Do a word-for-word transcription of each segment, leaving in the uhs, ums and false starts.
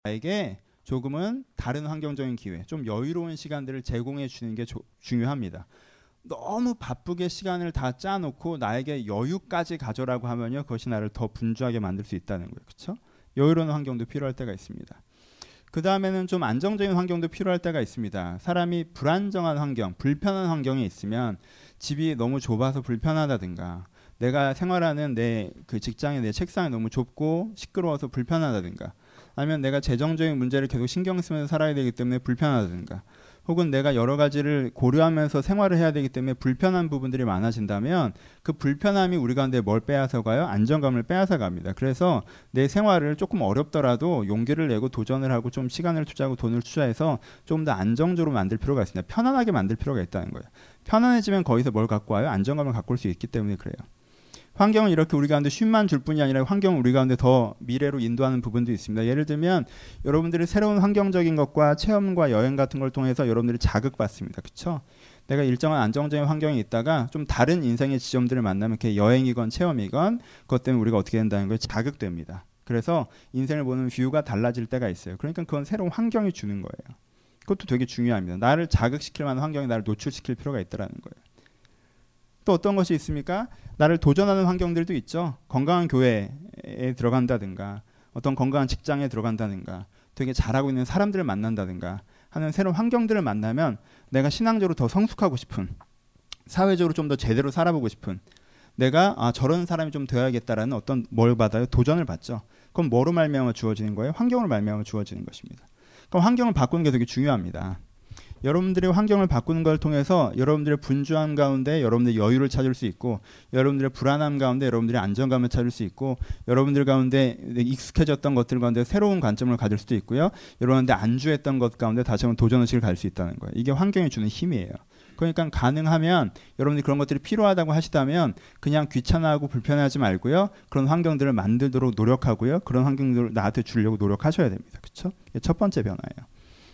나에게 조금은 다른 환경적인 기회, 좀 여유로운 시간들을 제공해 주는 게 조, 중요합니다. 너무 바쁘게 시간을 다 짜놓고 나에게 여유까지 가져라고 하면요, 그것이 나를 더 분주하게 만들 수 있다는 거예요. 그렇죠? 여유로운 환경도 필요할 때가 있습니다. 그 다음에는 좀 안정적인 환경도 필요할 때가 있습니다. 사람이 불안정한 환경, 불편한 환경에 있으면 집이 너무 좁아서 불편하다든가, 내가 생활하는 내 그 직장에 내 책상이 너무 좁고 시끄러워서 불편하다든가, 아니면 내가 재정적인 문제를 계속 신경 쓰면서 살아야 되기 때문에 불편하다든가, 혹은 내가 여러 가지를 고려하면서 생활을 해야 되기 때문에 불편한 부분들이 많아진다면 그 불편함이 우리 가운데 뭘 빼앗아 가요? 안정감을 빼앗아 갑니다. 그래서 내 생활을 조금 어렵더라도 용기를 내고 도전을 하고 좀 시간을 투자하고 돈을 투자해서 좀 더 안정적으로 만들 필요가 있습니다. 편안하게 만들 필요가 있다는 거예요. 편안해지면 거기서 뭘 갖고 와요? 안정감을 갖고 올 수 있기 때문에 그래요. 환경은 이렇게 우리 가운데 쉼만 줄 뿐이 아니라 환경은 우리 가운데 더 미래로 인도하는 부분도 있습니다. 예를 들면 여러분들이 새로운 환경적인 것과 체험과 여행 같은 걸 통해서 여러분들이 자극받습니다. 그렇죠? 내가 일정한 안정적인 환경에 있다가 좀 다른 인생의 지점들을 만나면 그게 여행이건 체험이건 그것 때문에 우리가 어떻게 된다는 거에 자극됩니다. 그래서 인생을 보는 뷰가 달라질 때가 있어요. 그러니까 그건 새로운 환경이 주는 거예요. 그것도 되게 중요합니다. 나를 자극시킬 만한 환경에 나를 노출시킬 필요가 있다는 거예요. 또 어떤 것이 있습니까? 나를 도전하는 환경들도 있죠. 건강한 교회에 들어간다든가, 어떤 건강한 직장에 들어간다든가, 되게 잘하고 있는 사람들을 만난다든가 하는 새로운 환경들을 만나면 내가 신앙적으로 더 성숙하고 싶은, 사회적으로 좀 더 제대로 살아보고 싶은, 내가 아 저런 사람이 좀 되어야겠다라는 어떤 뭘 받아요? 도전을 받죠. 그럼 뭐로 말미암아 주어지는 거예요? 환경으로 말미암아 주어지는 것입니다. 그럼 환경을 바꾸는 게 되게 중요합니다. 여러분들의 환경을 바꾸는 걸 통해서 여러분들의 분주함 가운데 여러분들의 여유를 찾을 수 있고, 여러분들의 불안함 가운데 여러분들의 안정감을 찾을 수 있고, 여러분들 가운데 익숙해졌던 것들 가운데 새로운 관점을 가질 수도 있고요, 여러분들 안주했던 것 가운데 다시 한번 도전의식을 가질 수 있다는 거예요. 이게 환경이 주는 힘이에요. 그러니까 가능하면 여러분들이 그런 것들이 필요하다고 하시다면 그냥 귀찮아하고 불편해하지 말고요, 그런 환경들을 만들도록 노력하고요, 그런 환경들을 나한테 주려고 노력하셔야 됩니다. 그렇죠? 이게 첫 번째 변화예요.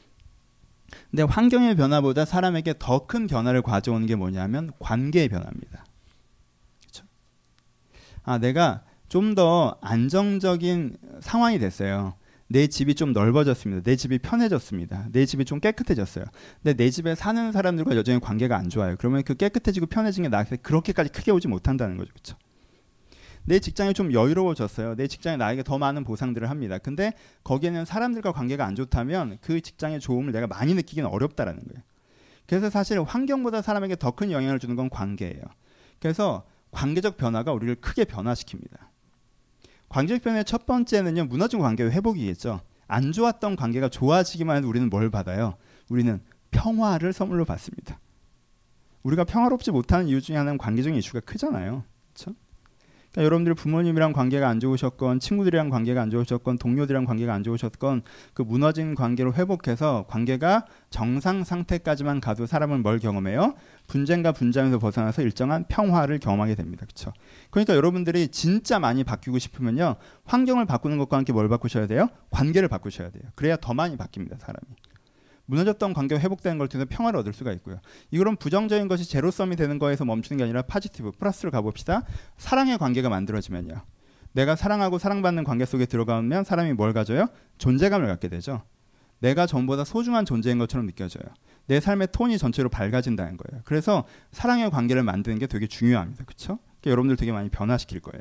근데 환경의 변화보다 사람에게 더 큰 변화를 가져오는 게 뭐냐면 관계의 변화입니다. 그렇죠? 아, 내가 좀 더 안정적인 상황이 됐어요. 내 집이 좀 넓어졌습니다. 내 집이 편해졌습니다. 내 집이 좀 깨끗해졌어요. 근데 내 집에 사는 사람들과 여전히 관계가 안 좋아요. 그러면 그 깨끗해지고 편해진 게 나한테 그렇게까지 크게 오지 못한다는 거죠. 그렇죠? 내 직장이 좀 여유로워졌어요. 내 직장이 나에게 더 많은 보상들을 합니다. 근데 거기에는 사람들과 관계가 안 좋다면 그 직장의 좋음을 내가 많이 느끼기는 어렵다라는 거예요. 그래서 사실 환경보다 사람에게 더 큰 영향을 주는 건 관계예요. 그래서 관계적 변화가 우리를 크게 변화시킵니다. 관계적 변화의 첫 번째는요, 무너진 관계의 회복이겠죠. 안 좋았던 관계가 좋아지기만 해도 우리는 뭘 받아요? 우리는 평화를 선물로 받습니다. 우리가 평화롭지 못하는 이유 중에 하나는 관계적인 이슈가 크잖아요. 그렇죠? 그러니까 여러분들 부모님이랑 관계가 안 좋으셨건, 친구들이랑 관계가 안 좋으셨건, 동료들이랑 관계가 안 좋으셨건, 그 무너진 관계를 회복해서 관계가 정상 상태까지만 가도 사람은 뭘 경험해요? 분쟁과 분쟁에서 벗어나서 일정한 평화를 경험하게 됩니다. 그렇죠? 그러니까 여러분들이 진짜 많이 바뀌고 싶으면요, 환경을 바꾸는 것과 함께 뭘 바꾸셔야 돼요? 관계를 바꾸셔야 돼요. 그래야 더 많이 바뀝니다, 사람이. 무너졌던 관계가 회복되는 걸 통해서 평화를 얻을 수가 있고요. 이거는 부정적인 것이 제로섬이 되는 거에서 멈추는 게 아니라 파지티브, 플러스를 가봅시다. 사랑의 관계가 만들어지면요, 내가 사랑하고 사랑받는 관계 속에 들어가면 사람이 뭘 가져요? 존재감을 갖게 되죠. 내가 전보다 소중한 존재인 것처럼 느껴져요. 내 삶의 톤이 전체로 밝아진다는 거예요. 그래서 사랑의 관계를 만드는 게 되게 중요합니다. 그렇죠? 그러니까 여러분들 되게 많이 변화시킬 거예요.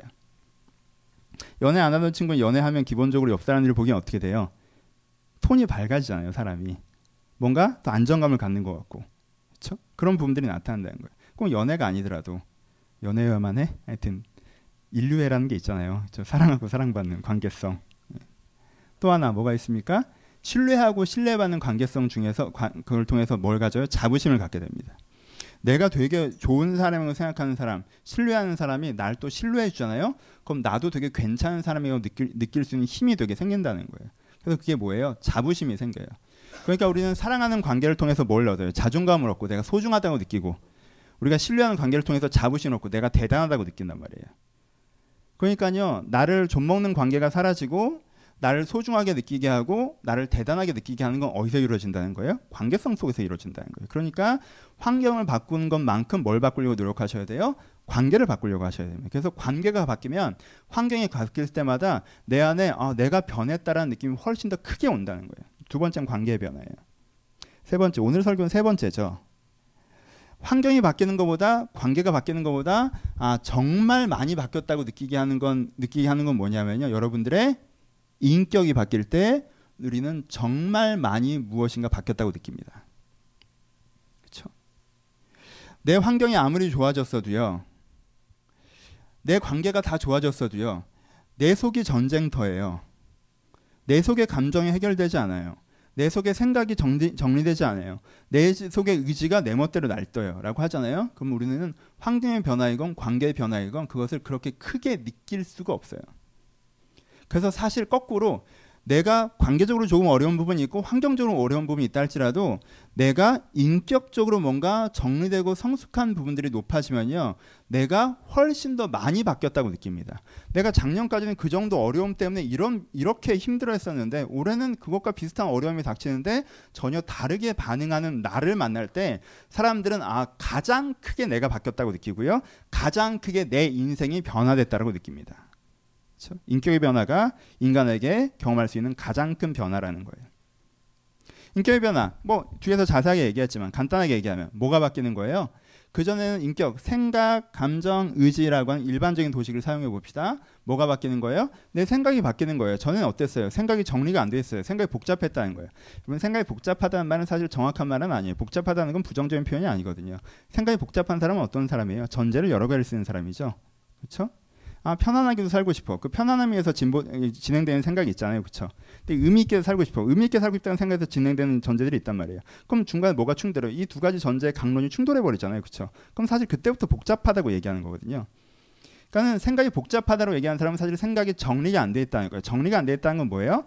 연애 안 하던 친구는 연애하면 기본적으로 옆 사람들을 보기엔 어떻게 돼요? 톤이 밝아지잖아요, 사람이. 뭔가 더 안정감을 갖는 것 같고, 그렇죠? 그런 부분들이 나타난다는 거예요. 꼭 연애가 아니더라도 연애여만 해? 하여튼 인류애라는 게 있잖아요. 그렇죠? 사랑하고 사랑받는 관계성. 또 하나 뭐가 있습니까? 신뢰하고 신뢰받는 관계성 중에서 관, 그걸 통해서 뭘 가져요? 자부심을 갖게 됩니다. 내가 되게 좋은 사람이라고 생각하는 사람, 신뢰하는 사람이 날 또 신뢰해 주잖아요. 그럼 나도 되게 괜찮은 사람이라고 느낄, 느낄 수 있는 힘이 되게 생긴다는 거예요. 그래서 그게 뭐예요? 자부심이 생겨요. 그러니까 우리는 사랑하는 관계를 통해서 뭘 얻어요? 자존감을 얻고 내가 소중하다고 느끼고, 우리가 신뢰하는 관계를 통해서 자부심을 얻고 내가 대단하다고 느낀단 말이에요. 그러니까요, 나를 좀먹는 관계가 사라지고 나를 소중하게 느끼게 하고 나를 대단하게 느끼게 하는 건 어디서 이루어진다는 거예요? 관계성 속에서 이루어진다는 거예요. 그러니까 환경을 바꾸는 것만큼 뭘 바꾸려고 노력하셔야 돼요? 관계를 바꾸려고 하셔야 됩니다. 그래서 관계가 바뀌면 환경이 바뀔 때마다 내 안에 아, 내가 변했다라는 느낌이 훨씬 더 크게 온다는 거예요. 두 번째는 관계의 변화예요. 세 번째, 오늘 설교는 세 번째죠. 환경이 바뀌는 것보다 관계가 바뀌는 것보다 아, 정말 많이 바뀌었다고 느끼게 하는 건 느끼게 하는 건 뭐냐면요. 여러분들의 인격이 바뀔 때 우리는 정말 많이 무엇인가 바뀌었다고 느낍니다. 그렇죠? 내 환경이 아무리 좋아졌어도요. 내 관계가 다 좋아졌어도요. 내 속이 전쟁터예요. 내 속의 감정이 해결되지 않아요. 내 속의 생각이 정리, 정리되지 않아요. 내 속의 의지가 내 멋대로 날떠요 라고 하잖아요. 그럼 우리는 환경의 변화이건 관계의 변화이건 그것을 그렇게 크게 느낄 수가 없어요. 그래서 사실 거꾸로 내가 관계적으로 조금 어려운 부분이 있고 환경적으로 어려운 부분이 있다 할지라도 내가 인격적으로 뭔가 정리되고 성숙한 부분들이 높아지면요. 내가 훨씬 더 많이 바뀌었다고 느낍니다. 내가 작년까지는 그 정도 어려움 때문에 이런, 이렇게 힘들어 했었는데 올해는 그것과 비슷한 어려움이 닥치는데 전혀 다르게 반응하는 나를 만날 때 사람들은 아, 가장 크게 내가 바뀌었다고 느끼고요. 가장 크게 내 인생이 변화됐다고 느낍니다. 그렇죠? 인격의 변화가 인간에게 경험할 수 있는 가장 큰 변화라는 거예요. 인격의 변화, 뭐 뒤에서 자세하게 얘기했지만 간단하게 얘기하면 뭐가 바뀌는 거예요? 그전에는 인격, 생각, 감정, 의지라고 하는 일반적인 도식을 사용해 봅시다. 뭐가 바뀌는 거예요? 내 생각이 바뀌는 거예요. 전에는 어땠어요? 생각이 정리가 안 돼 있어요. 생각이 복잡했다는 거예요. 그러면 생각이 복잡하다는 말은 사실 정확한 말은 아니에요. 복잡하다는 건 부정적인 표현이 아니거든요. 생각이 복잡한 사람은 어떤 사람이에요? 전제를 여러 가지를 쓰는 사람이죠. 그렇죠? 아, 편안하게도 살고 싶어. 그 편안함 위해서 진보, 진행되는 생각이 있잖아요. 그렇죠? 근데 의미 있게 살고 싶어. 의미 있게 살고 싶다는 생각에서 진행되는 전제들이 있단 말이에요. 그럼 중간에 뭐가 충돌해요? 이 두 가지 전제의 강론이 충돌해 버리잖아요. 그렇죠? 그럼 사실 그때부터 복잡하다고 얘기하는 거거든요. 그러니까 생각이 복잡하다고 얘기하는 사람은 사실 생각이 정리가 안 돼 있다는 거예요. 정리가 안 돼 있다는 건 뭐예요?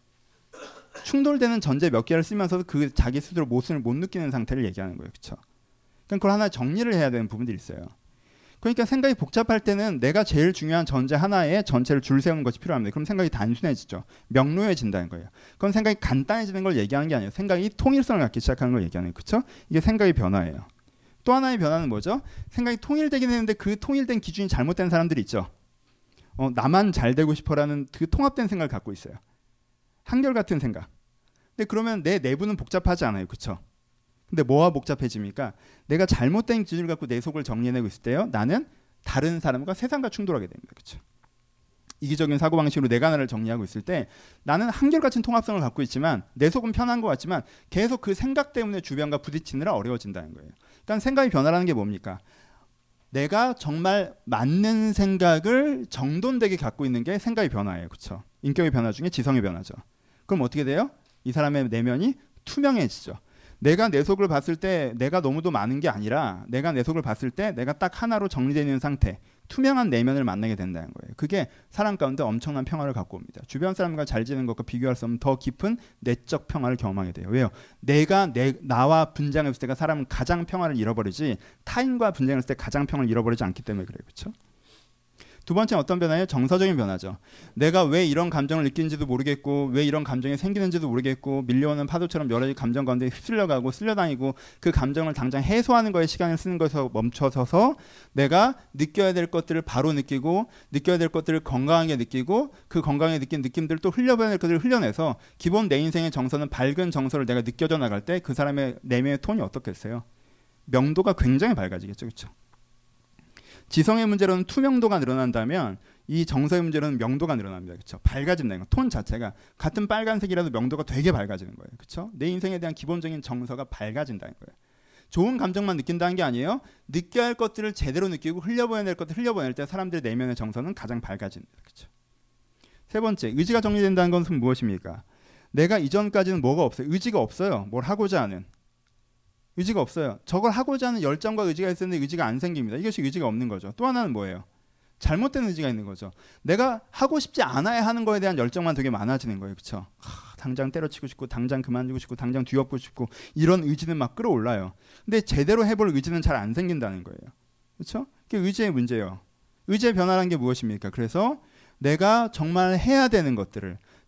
충돌되는 전제 몇 개를 쓰면서도 그 자기 스스로 모순을 못 느끼는 상태를 얘기하는 거예요. 그렇죠? 그러니까 그걸 하나 정리를 해야 되는 부분들이 있어요. 그러니까 생각이 복잡할 때는 내가 제일 중요한 전제 하나에 전체를 줄 세우는 것이 필요합니다. 그럼 생각이 단순해지죠. 명료해진다는 거예요. 그건 생각이 간단해지는 걸 얘기하는 게 아니에요. 생각이 통일성을 갖기 시작하는 걸 얘기하는 거예요. 그렇죠? 이게 생각의 변화예요. 또 하나의 변화는 뭐죠? 생각이 통일되긴 했는데 그 통일된 기준이 잘못된 사람들이 있죠. 어, 나만 잘 되고 싶어라는 그 통합된 생각을 갖고 있어요. 한결같은 생각. 근데 그러면 내 내부는 복잡하지 않아요. 그렇죠? 근데 뭐가 복잡해집니까? 내가 잘못된 기준을 갖고 내 속을 정리해내고 있을 때요. 나는 다른 사람과 세상과 충돌하게 됩니다. 그렇죠? 이기적인 사고방식으로 내가 나를 정리하고 있을 때 나는 한결같은 통합성을 갖고 있지만 내 속은 편한 것 같지만 계속 그 생각 때문에 주변과 부딪히느라 어려워진다는 거예요. 그러니까 생각이 변화라는 게 뭡니까? 내가 정말 맞는 생각을 정돈되게 갖고 있는 게 생각의 변화예요. 그렇죠? 인격의 변화 중에 지성의 변화죠. 그럼 어떻게 돼요? 이 사람의 내면이 투명해지죠. 내가 내 속을 봤을 때 내가 너무도 많은 게 아니라 내가 내 속을 봤을 때 내가 딱 하나로 정리되어 있는 상태, 투명한 내면을 만나게 된다는 거예요. 그게 사람 가운데 엄청난 평화를 갖고 옵니다. 주변 사람과 잘 지내는 것과 비교할 수 없는 더 깊은 내적 평화를 경험하게 돼요. 왜요? 내가 내, 나와 분쟁했을 때가 사람은 가장 평화를 잃어버리지 타인과 분쟁했을 때 가장 평화를 잃어버리지 않기 때문에 그래요. 그렇죠? 두 번째는 어떤 변화예요? 정서적인 변화죠. 내가 왜 이런 감정을 느끼는지도 모르겠고 왜 이런 감정이 생기는지도 모르겠고 밀려오는 파도처럼 여러 가지 감정 가운데 휩쓸려가고 쓸려다니고 그 감정을 당장 해소하는 거에 시간을 쓰는 것에서 멈춰서서 내가 느껴야 될 것들을 바로 느끼고 느껴야 될 것들을 건강하게 느끼고 그 건강하게 느낀 느낌들을 또 흘려보낼 것들을 흘려내서 기본 내 인생의 정서는 밝은 정서를 내가 느껴져 나갈 때 그 사람의 내면의 톤이 어떻겠어요? 명도가 굉장히 밝아지겠죠. 그렇죠? 지성의 문제로는 투명도가 늘어난다면 이 정서의 문제로는 명도가 늘어납니다. 그렇죠? 밝아진다는 거. 톤 자체가 같은 빨간색이라도 명도가 되게 밝아지는 거예요. 그렇죠? 내 인생에 대한 기본적인 정서가 밝아진다는 거예요. 좋은 감정만 느낀다는 게 아니에요. 느껴야 할 것들을 제대로 느끼고 흘려보낼 것들 흘려보낼 때 사람들의 내면의 정서는 가장 밝아집니다. 그렇죠? 세 번째, 의지가 정리된다는 것은 무엇입니까? 내가 이전까지는 뭐가 없어요? 의지가 없어요. 뭘 하고자 하는. 의지가 없어요. 저걸 하고자 하는 열정과 의지가 있었는데 의지가 안 생깁니다. 이것이 의지가 없는 거죠. 또 하나는 뭐예요? 잘못된 의지가 있는 거죠. 내가 하고 싶지 않아야 하는 거에 대한 열정만 되게 많아지는 거예요. 그렇죠? 하, 당장 때려치고 싶고 당장 그만두고 싶고 당장 뒤엎고 싶고 이런 의지는 막 끌어올라요. 근데 제대로 해볼 의지는 잘 안 생긴다는 거예요. 그렇죠? 그게 의지의 문제예요. 의지의 변화라는 게 무엇입니까? 그래서 내가 정말 해야 되는 것들을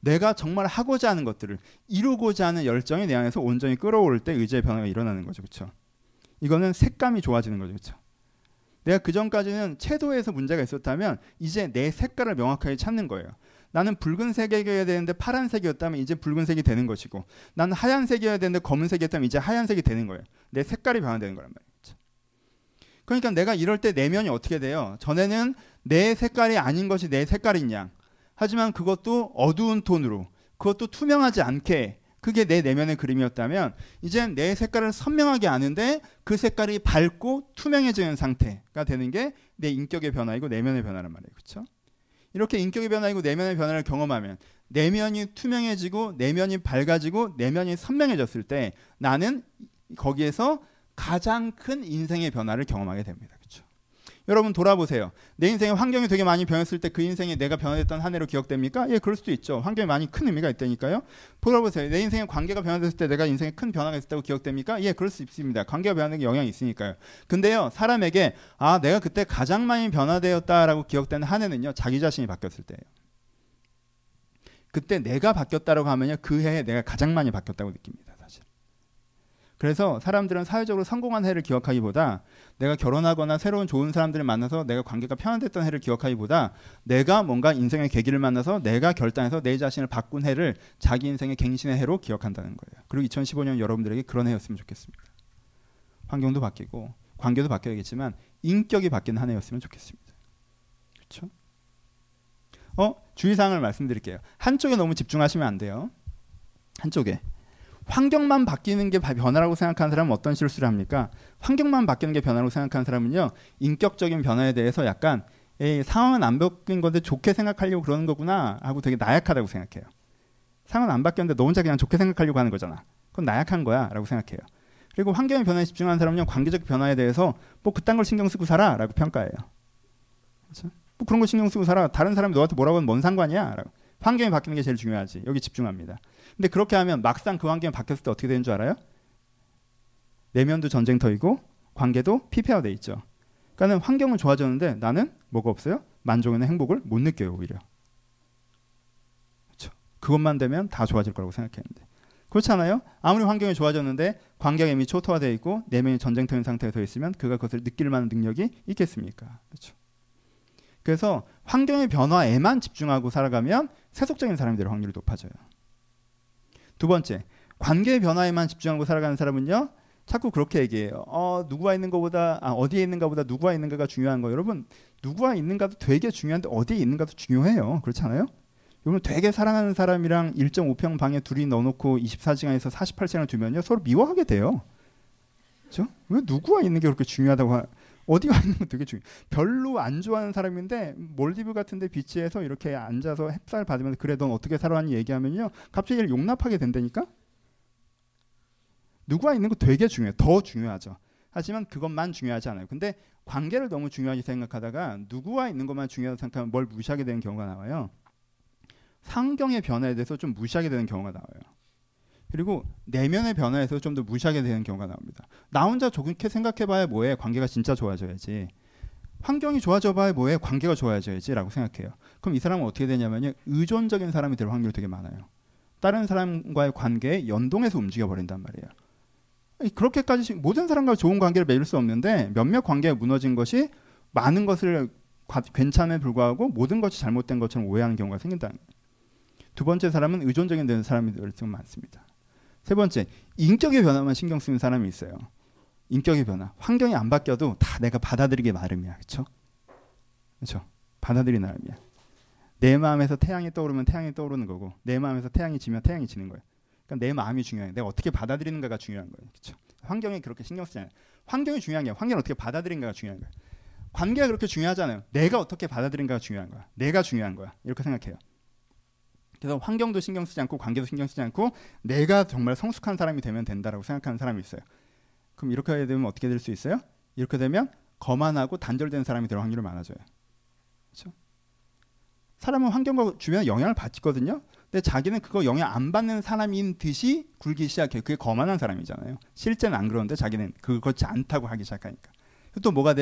내가 정말 하고자 하는 것들을 이루고자 하는 열정이 내 안에서 온전히 끌어오를 때 의지의 변화가 일어나는 거죠. 그렇죠? 이거는 색감이 좋아지는 거죠. 그렇죠? 내가 그전까지는 채도에서 문제가 있었다면 이제 내 색깔을 명확하게 찾는 거예요. 나는 붉은색이어야 되는데 파란색이었다면 이제 붉은색이 되는 것이고, 나는 하얀색이어야 되는데 검은색이었다면 이제 하얀색이 되는 거예요. 내 색깔이 변화되는 거란 말이에요. 그렇죠? 그러니까 내가 이럴 때 내면이 어떻게 돼요? 전에는 내 색깔이 아닌 것이 내 색깔인 양, 하지만 그것도 어두운 톤으로, 그것도 투명하지 않게, 그게 내 내면의 그림이었다면 이젠 내 색깔을 선명하게 아는데 그 색깔이 밝고 투명해지는 상태가 되는 게 내 인격의 변화이고 내면의 변화란 말이에요. 그렇죠? 이렇게 인격의 변화이고 내면의 변화를 경험하면 내면이 투명해지고 내면이 밝아지고 내면이 선명해졌을 때 나는 거기에서 가장 큰 인생의 변화를 경험하게 됩니다. 그렇죠? 여러분 돌아보세요. 내 인생의 환경이 되게 많이 변했을 때 그 인생에 내가 변화됐던 한 해로 기억됩니까? 예, 그럴 수도 있죠. 환경이 많이 큰 의미가 있다니까요. 돌아보세요. 내 인생의 관계가 변화됐을 때 내가 인생에 큰 변화가 있었다고 기억됩니까? 예, 그럴 수 있습니다. 관계가 변하는 게 영향이 있으니까요. 근데요, 사람에게 아, 내가 그때 가장 많이 변화되었다라고 기억되는 한 해는요, 자기 자신이 바뀌었을 때예요. 그때 내가 바뀌었다라고 하면요, 그 해에 내가 가장 많이 바뀌었다고 느낍니다. 사실. 그래서 사람들은 사회적으로 성공한 해를 기억하기보다 내가 결혼하거나 새로운 좋은 사람들을 만나서 내가 관계가 편안됐던 해를 기억하기보다 내가 뭔가 인생의 계기를 만나서 내가 결단해서 내 자신을 바꾼 해를 자기 인생의 갱신의 해로 기억한다는 거예요. 그리고 이천십오 년 여러분들에게 그런 해였으면 좋겠습니다. 환경도 바뀌고 관계도 바뀌어야겠지만 인격이 바뀐 한 해였으면 좋겠습니다. 그렇죠? 어, 주의사항을 말씀드릴게요. 한쪽에 너무 집중하시면 안 돼요. 한쪽에. 환경만 바뀌는 게 변화라고 생각하는 사람은 어떤 실수를 합니까? 환경만 바뀌는 게 변화라고 생각하는 사람은요, 인격적인 변화에 대해서 약간 에이, 상황은 안 바뀐 건데 좋게 생각하려고 그러는 거구나 하고 되게 나약하다고 생각해요. 상황은 안 바뀌었는데 너 혼자 그냥 좋게 생각하려고 하는 거잖아. 그건 나약한 거야 라고 생각해요. 그리고 환경의 변화에 집중하는 사람은요, 관계적 변화에 대해서 뭐 그딴 걸 신경 쓰고 살아 라고 평가해요. 그렇죠? 뭐 그런 거 신경 쓰고 살아. 다른 사람이 너한테 뭐라고 하면 뭔 상관이야 라고. 환경이 바뀌는 게 제일 중요하지. 여기 집중합니다. 근데 그렇게 하면 막상 그 환경이 바뀌었을 때 어떻게 되는 줄 알아요? 내면도 전쟁터이고 관계도 피폐화돼 있죠. 그러니까 환경은 좋아졌는데 나는 뭐가 없어요? 만족이나 행복을 못 느껴요. 오히려. 그렇죠? 그것만 되면 다 좋아질 거라고 생각했는데 그렇잖아요? 아무리 환경이 좋아졌는데 관계가 이미 초토화되어 있고 내면이 전쟁터인 상태에 서 있으면 그가 그것을 느낄 만한 능력이 있겠습니까? 그렇죠? 그래서 환경의 변화에만 집중하고 살아가면 세속적인 사람이 될 확률이 높아져요. 두 번째, 관계의 변화에만 집중하고 살아가는 사람은요, 자꾸 그렇게 얘기해요. 어, 누구와 있는 것보다, 아, 어디에 있는가보다 누구와 있는가가 중요한 거. 여러분, 누구와 있는가도 되게 중요한데 어디에 있는가도 중요해요. 그렇잖아요? 여러분, 되게 사랑하는 사람이랑 일 점 오 평 방에 둘이 넣어놓고 이십사 시간에서 사십팔 시간을 두면요, 서로 미워하게 돼요. 그렇죠? 왜 누구와 있는 게 그렇게 중요하다고 하, 어디가 있는 건 되게 중요해. 별로 안 좋아하는 사람인데 몰디브 같은데 비치에서 이렇게 앉아서 햇살 받으면서 그래 넌 어떻게 살아왔니 얘기하면요 갑자기 얘를 용납하게 된다니까. 누구와 있는 거 되게 중요해. 더 중요하죠. 하지만 그것만 중요하지 않아요. 근데 관계를 너무 중요하게 생각하다가 누구와 있는 것만 중요하다고 생각하면 뭘 무시하게 되는 경우가 나와요. 환경의 변화에 대해서 좀 무시하게 되는 경우가 나와요. 그리고 내면의 변화에 대해서 좀 더 무시하게 되는 경우가 나옵니다. 나 혼자 좋게 생각해봐야 뭐해. 관계가 진짜 좋아져야지. 환경이 좋아져봐야 뭐해. 관계가 좋아져야지 라고 생각해요. 그럼 이 사람은 어떻게 되냐면요, 의존적인 사람이 될 확률이 되게 많아요. 다른 사람과의 관계에 연동해서 움직여버린단 말이에요. 그렇게까지 모든 사람과 좋은 관계를 맺을 수 없는데 몇몇 관계가 무너진 것이 많은 것을 괜찮음에 불구하고 모든 것이 잘못된 것처럼 오해하는 경우가 생긴다는 거예요. 두 번째 사람은 의존적인 되는 사람이 될 수 많습니다. 세 번째, 인격의 변화만 신경 쓰는 사람이 있어요. 인격의 변화. 환경이 안 바뀌어도 다 내가 받아들이기 나름이야. 그렇죠? 그렇죠? 받아들이기 나름이야. 내 마음에서 태양이 떠오르면 태양이 떠오르는 거고 내 마음에서 태양이 지면 태양이 지는 거예요. 그러니까 내 마음이 중요해. 내가 어떻게 받아들이는가가 중요한 거예요. 그렇죠? 환경이 그렇게 신경 쓰지 않아요. 환경이 중요한 게 아니라 환경을 어떻게 받아들이는가가 중요한 거예요. 관계가 그렇게 중요하잖아요. 내가 어떻게 받아들이는가가 중요한 거야. 내가 중요한 거야. 이렇게 생각해요. 그래서 환경도 신경 쓰지 않고 관계도 신경 쓰지 않고 내가 정말 성숙한 사람이 되면 된다라고 생각하는 사람이 있어요. 그럼 이렇게 되면 어떻게 될 수 있어요? 이렇게 되면 거만하고 단절된 사람이 될 확률이 많아져요. 그렇죠? 사람은 환경과 주변에 영향을 받거든요. 근데 자기는 그거 영향 안 받는 사람인 듯이 굴기 시작해요. 그게 거만한 사람이잖아요. 실제는 안 그러는데 자기는 그렇지 않다고 하기 시작하니까. 또 뭐가 돼요?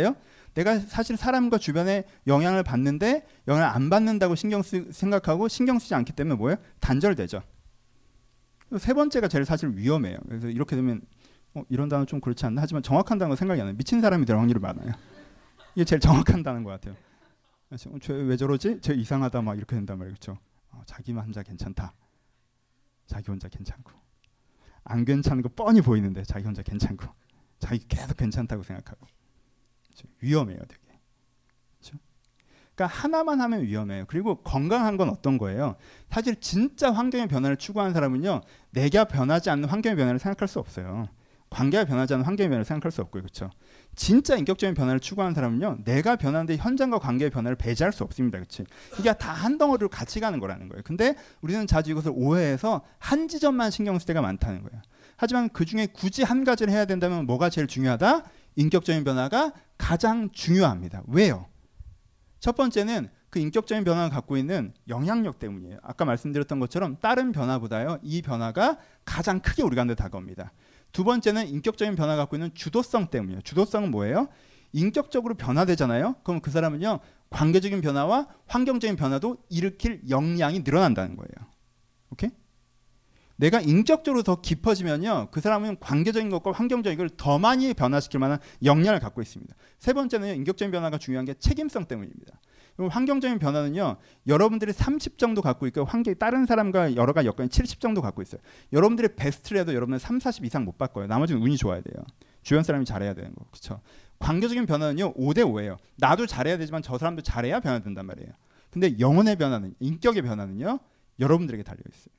내가 사실 사람과 주변에 영향을 받는데 영향을 안 받는다고 신경 쓰, 생각하고 신경 쓰지 않기 때문에 뭐예요? 단절되죠. 세 번째가 제일 사실 위험해요. 그래서 이렇게 되면 어, 이런 단어 좀 그렇지 않나? 하지만 정확한 단어 생각이 안 나요. 미친 사람이 될 확률이 많아요. 이게 제일 정확한 단어인 것 같아요. 어, 쟤왜 저러지? 쟤 이상하다 막 이렇게 된단 말이에요. 그렇죠? 어, 자기만 혼자 괜찮다. 자기 혼자 괜찮고 안 괜찮은 거 뻔히 보이는데 자기 혼자 괜찮고 자기 계속 괜찮다고 생각하고 그렇죠? 위험해요 되게. 그렇죠? 그러니까 하나만 하면 위험해요. 그리고 건강한 건 어떤 거예요? 사실 진짜 환경의 변화를 추구하는 사람은요, 내가 변하지 않는 환경의 변화를 생각할 수 없어요. 관계가 변하지 않는 환경의 변화를 생각할 수 없고요. 그렇죠? 진짜 인격적인 변화를 추구하는 사람은요, 내가 변하는데 현장과 관계의 변화를 배제할 수 없습니다. 그렇지? 이게 다 한 덩어리로 같이 가는 거라는 거예요. 근데 우리는 자주 이것을 오해해서 한 지점만 신경 쓸 때가 많다는 거예요. 하지만 그중에 굳이 한 가지를 해야 된다면 뭐가 제일 중요하다? 인격적인 변화가 가장 중요합니다. 왜요? 첫 번째는 그 인격적인 변화가 갖고 있는 영향력 때문이에요. 아까 말씀드렸던 것처럼 다른 변화보다요, 이 변화가 가장 크게 우리한테 다가옵니다. 두 번째는 인격적인 변화가 갖고 있는 주도성 때문이에요. 주도성은 뭐예요? 인격적으로 변화되잖아요. 그럼 그 사람은요, 관계적인 변화와 환경적인 변화도 일으킬 역량이 늘어난다는 거예요. 오케이? 내가 인격적으로 더 깊어지면요, 그 사람은 관계적인 것과 환경적인 걸 더 많이 변화시킬 만한 역량을 갖고 있습니다. 세 번째는 인격적인 변화가 중요한 게 책임성 때문입니다. 환경적인 변화는요, 여러분들이 삼십 정도 갖고 있고 환경 다른 사람과 여러 가지 여건이 칠십 정도 갖고 있어요. 여러분들의 베스트라도 여러분은 삼십, 사십 이상 못 바꿔요. 나머지는 운이 좋아야 돼요. 주변 사람이 잘해야 되는 거. 그렇죠? 관계적인 변화는요, 오 대 오예요. 나도 잘해야 되지만 저 사람도 잘해야 변화된단 말이에요. 근데 영혼의 변화는, 인격의 변화는요, 여러분들에게 달려 있어요.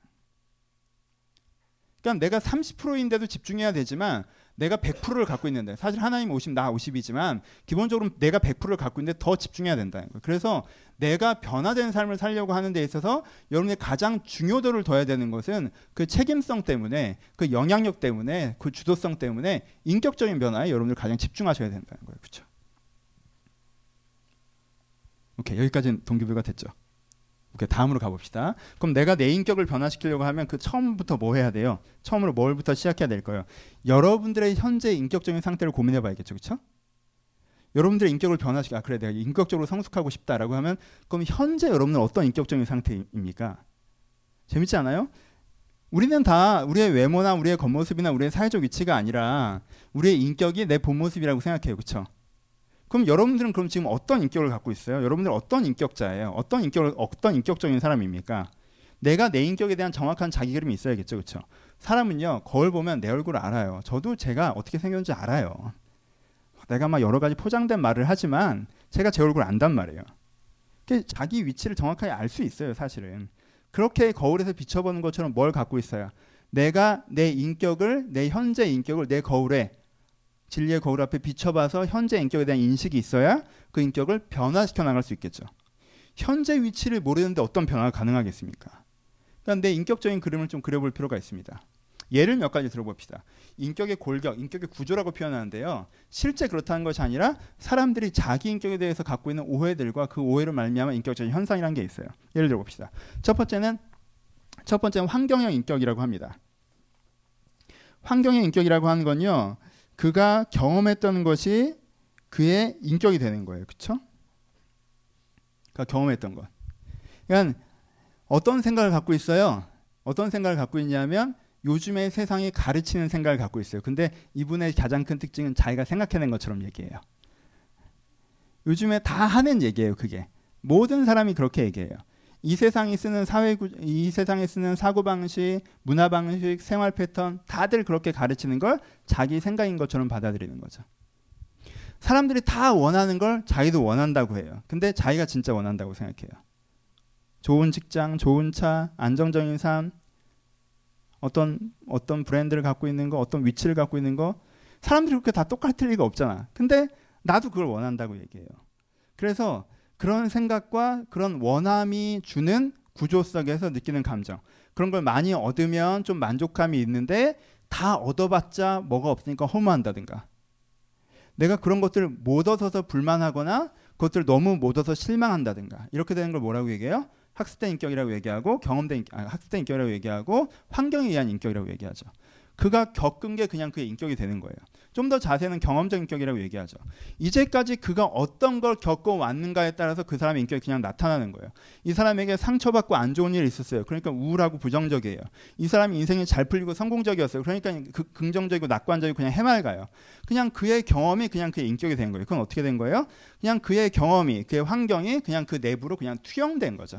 그러니까 내가 삼십 퍼센트인데도 집중해야 되지만 내가 백 퍼센트를 갖고 있는데, 사실 하나님 오십, 나 오십이지만 기본적으로 내가 백 퍼센트를 갖고 있는데 더 집중해야 된다는 거예요. 그래서 내가 변화된 삶을 살려고 하는 데 있어서 여러분의 가장 중요도를 둬야 되는 것은 그 책임성 때문에, 그 영향력 때문에, 그 주도성 때문에 인격적인 변화에 여러분들 가장 집중하셔야 된다는 거예요. 그렇죠? 오케이, 여기까지는 동기부여가 됐죠. 오케이, 다음으로 가봅시다. 그럼 내가 내 인격을 변화시키려고 하면 그 처음부터 뭐 해야 돼요? 처음으로 뭘부터 시작해야 될 거예요? 여러분들의 현재 인격적인 상태를 고민해 봐야겠죠. 그렇죠? 여러분들의 인격을 변화시켜, 아 그래 내가 인격적으로 성숙하고 싶다라고 하면 그럼 현재 여러분은 어떤 인격적인 상태입니까? 재밌지 않아요? 우리는 다 우리의 외모나 우리의 겉모습이나 우리의 사회적 위치가 아니라 우리의 인격이 내 본 모습이라고 생각해요. 그렇죠? 그럼 여러분들은 그럼 지금 어떤 인격을 갖고 있어요? 여러분들 어떤 인격자예요? 어떤 인격을 어떤 인격적인 사람입니까? 내가 내 인격에 대한 정확한 자기 그림이 있어야겠죠, 그렇죠? 사람은요, 거울 보면 내 얼굴을 알아요. 저도 제가 어떻게 생겼는지 알아요. 내가 막 여러 가지 포장된 말을 하지만 제가 제 얼굴을 안단 말이에요. 자기 위치를 정확하게 알 수 있어요, 사실은. 그렇게 거울에서 비춰보는 것처럼 뭘 갖고 있어요? 내가 내 인격을, 내 현재 인격을 내 거울에, 진리의 거울 앞에 비춰봐서 현재 인격에 대한 인식이 있어야 그 인격을 변화시켜 나갈 수 있겠죠. 현재 위치를 모르는데 어떤 변화가 가능하겠습니까? 그러니까 내 인격적인 그림을 좀 그려볼 필요가 있습니다. 예를 몇 가지 들어봅시다. 인격의 골격, 인격의 구조라고 표현하는데요, 실제 그렇다는 것이 아니라 사람들이 자기 인격에 대해서 갖고 있는 오해들과 그 오해를 말미암아 인격적인 현상이라는 게 있어요. 예를 들어봅시다. 첫 번째는 첫 번째는 환경형 인격이라고 합니다. 환경형 인격이라고 하는 건요, 그가 경험했던 것이 그의 인격이 되는 거예요. 그렇죠? 그가 경험했던 것. 그러니까 어떤 생각을 갖고 있어요? 어떤 생각을 갖고 있냐면 요즘의 세상이 가르치는 생각을 갖고 있어요. 근데 이분의 가장 큰 특징은 자기가 생각해낸 것처럼 얘기해요. 요즘에 다 하는 얘기예요. 그게. 모든 사람이 그렇게 얘기해요. 이 세상이 쓰는 사회 구, 이 세상에 쓰는 사고 방식, 문화 방식, 생활 패턴 다들 그렇게 가르치는 걸 자기 생각인 것처럼 받아들이는 거죠. 사람들이 다 원하는 걸 자기도 원한다고 해요. 근데 자기가 진짜 원한다고 생각해요. 좋은 직장, 좋은 차, 안정적인 삶, 어떤 어떤 브랜드를 갖고 있는 거, 어떤 위치를 갖고 있는 거, 사람들이 그렇게 다 똑같을 리가 없잖아. 근데 나도 그걸 원한다고 얘기해요. 그래서 그런 생각과 그런 원함이 주는 구조 속에서 느끼는 감정, 그런 걸 많이 얻으면 좀 만족감이 있는데 다 얻어봤자 뭐가 없으니까 허무한다든가, 내가 그런 것들을 못 얻어서 불만하거나 그것들을 너무 못 얻어서 실망한다든가, 이렇게 되는 걸 뭐라고 얘기해요? 학습된 인격이라고 얘기하고, 경험된 인격, 아, 학습된 인격이라고 얘기하고, 환경에 의한 인격이라고 얘기하죠. 그가 겪은 게 그냥 그의 인격이 되는 거예요. 좀 더 자세는 경험적 인격이라고 얘기하죠. 이제까지 그가 어떤 걸 겪어왔는가에 따라서 그 사람의 인격이 그냥 나타나는 거예요. 이 사람에게 상처받고 안 좋은 일이 있었어요. 그러니까 우울하고 부정적이에요. 이 사람이 인생이 잘 풀리고 성공적이었어요. 그러니까 그 긍정적이고 낙관적이고 그냥 해맑아요. 그냥 그의 경험이 그냥 그의 인격이 된 거예요. 그건 어떻게 된 거예요? 그냥 그의 경험이, 그의 환경이 그냥 그 내부로 그냥 투영된 거죠.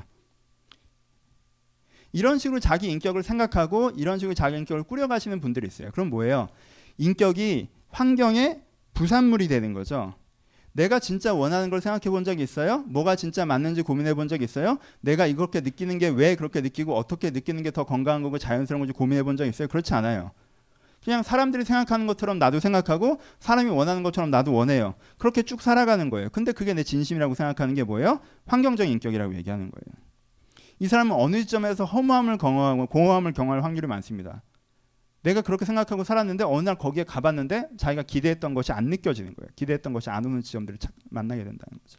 이런 식으로 자기 인격을 생각하고 이런 식으로 자기 인격을 꾸려가시는 분들이 있어요. 그럼 뭐예요? 인격이 환경의 부산물이 되는 거죠. 내가 진짜 원하는 걸 생각해 본 적이 있어요? 뭐가 진짜 맞는지 고민해 본 적이 있어요? 내가 이렇게 느끼는 게 왜 그렇게 느끼고 어떻게 느끼는 게 더 건강한 거고 자연스러운 건지 고민해 본 적이 있어요? 그렇지 않아요. 그냥 사람들이 생각하는 것처럼 나도 생각하고 사람이 원하는 것처럼 나도 원해요. 그렇게 쭉 살아가는 거예요. 근데 그게 내 진심이라고 생각하는 게 뭐예요? 환경적인 인격이라고 얘기하는 거예요. 이 사람은 어느 시점에서 허무함을 경험하고 공허함을 경험할 확률이 많습니다. 내가 그렇게 생각하고 살았는데 어느 날 거기에 가봤는데 자기가 기대했던 것이 안 느껴지는 거예요. 기대했던 것이 안 오는 지점들을 만나게 된다는 거죠.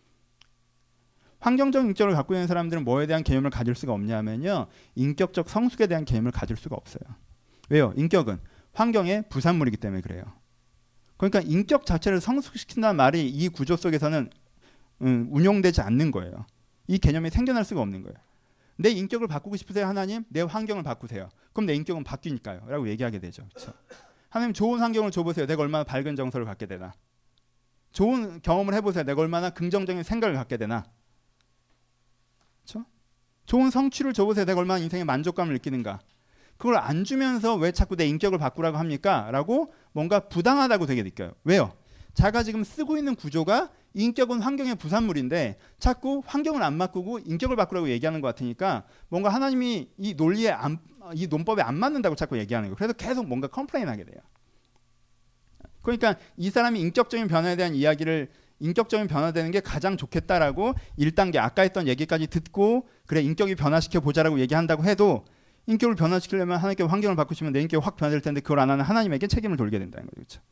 환경적 인격을 갖고 있는 사람들은 뭐에 대한 개념을 가질 수가 없냐면요. 인격적 성숙에 대한 개념을 가질 수가 없어요. 왜요? 인격은 환경의 부산물이기 때문에 그래요. 그러니까 인격 자체를 성숙시킨다는 말이 이 구조 속에서는 음, 운용되지 않는 거예요. 이 개념이 생겨날 수가 없는 거예요. 내 인격을 바꾸고 싶으세요? 하나님? 내 환경을 바꾸세요. 그럼 내 인격은 바뀌니까요. 라고 얘기하게 되죠. 그렇죠? 하나님 좋은 환경을 줘보세요. 내가 얼마나 밝은 정서를 갖게 되나. 좋은 경험을 해보세요. 내가 얼마나 긍정적인 생각을 갖게 되나. 그렇죠? 좋은 성취를 줘보세요. 내가 얼마나 인생의 만족감을 느끼는가. 그걸 안 주면서 왜 자꾸 내 인격을 바꾸라고 합니까? 라고 뭔가 부당하다고 되게 느껴요. 왜요? 자기가 지금 쓰고 있는 구조가 인격은 환경의 부산물인데 자꾸 환경을 안 바꾸고 인격을 바꾸라고 얘기하는 것 같으니까 뭔가 하나님이 이 논리에 안, 이 논법에 안 맞는다고 자꾸 얘기하는 거예요. 그래서 계속 뭔가 컴플레인하게 돼요. 그러니까 이 사람이 인격적인 변화에 대한 이야기를 인격적인 변화되는 게 가장 좋겠다라고 일 단계 아까 했던 얘기까지 듣고 그래 인격이 변화시켜 보자라고 얘기한다고 해도 인격을 변화시키려면 하나님께 환경을 바꾸시면 내 인격이 확 변화될 텐데 그걸 안 하는 하나님에게 책임을 돌게 된다는 거죠. 그렇죠?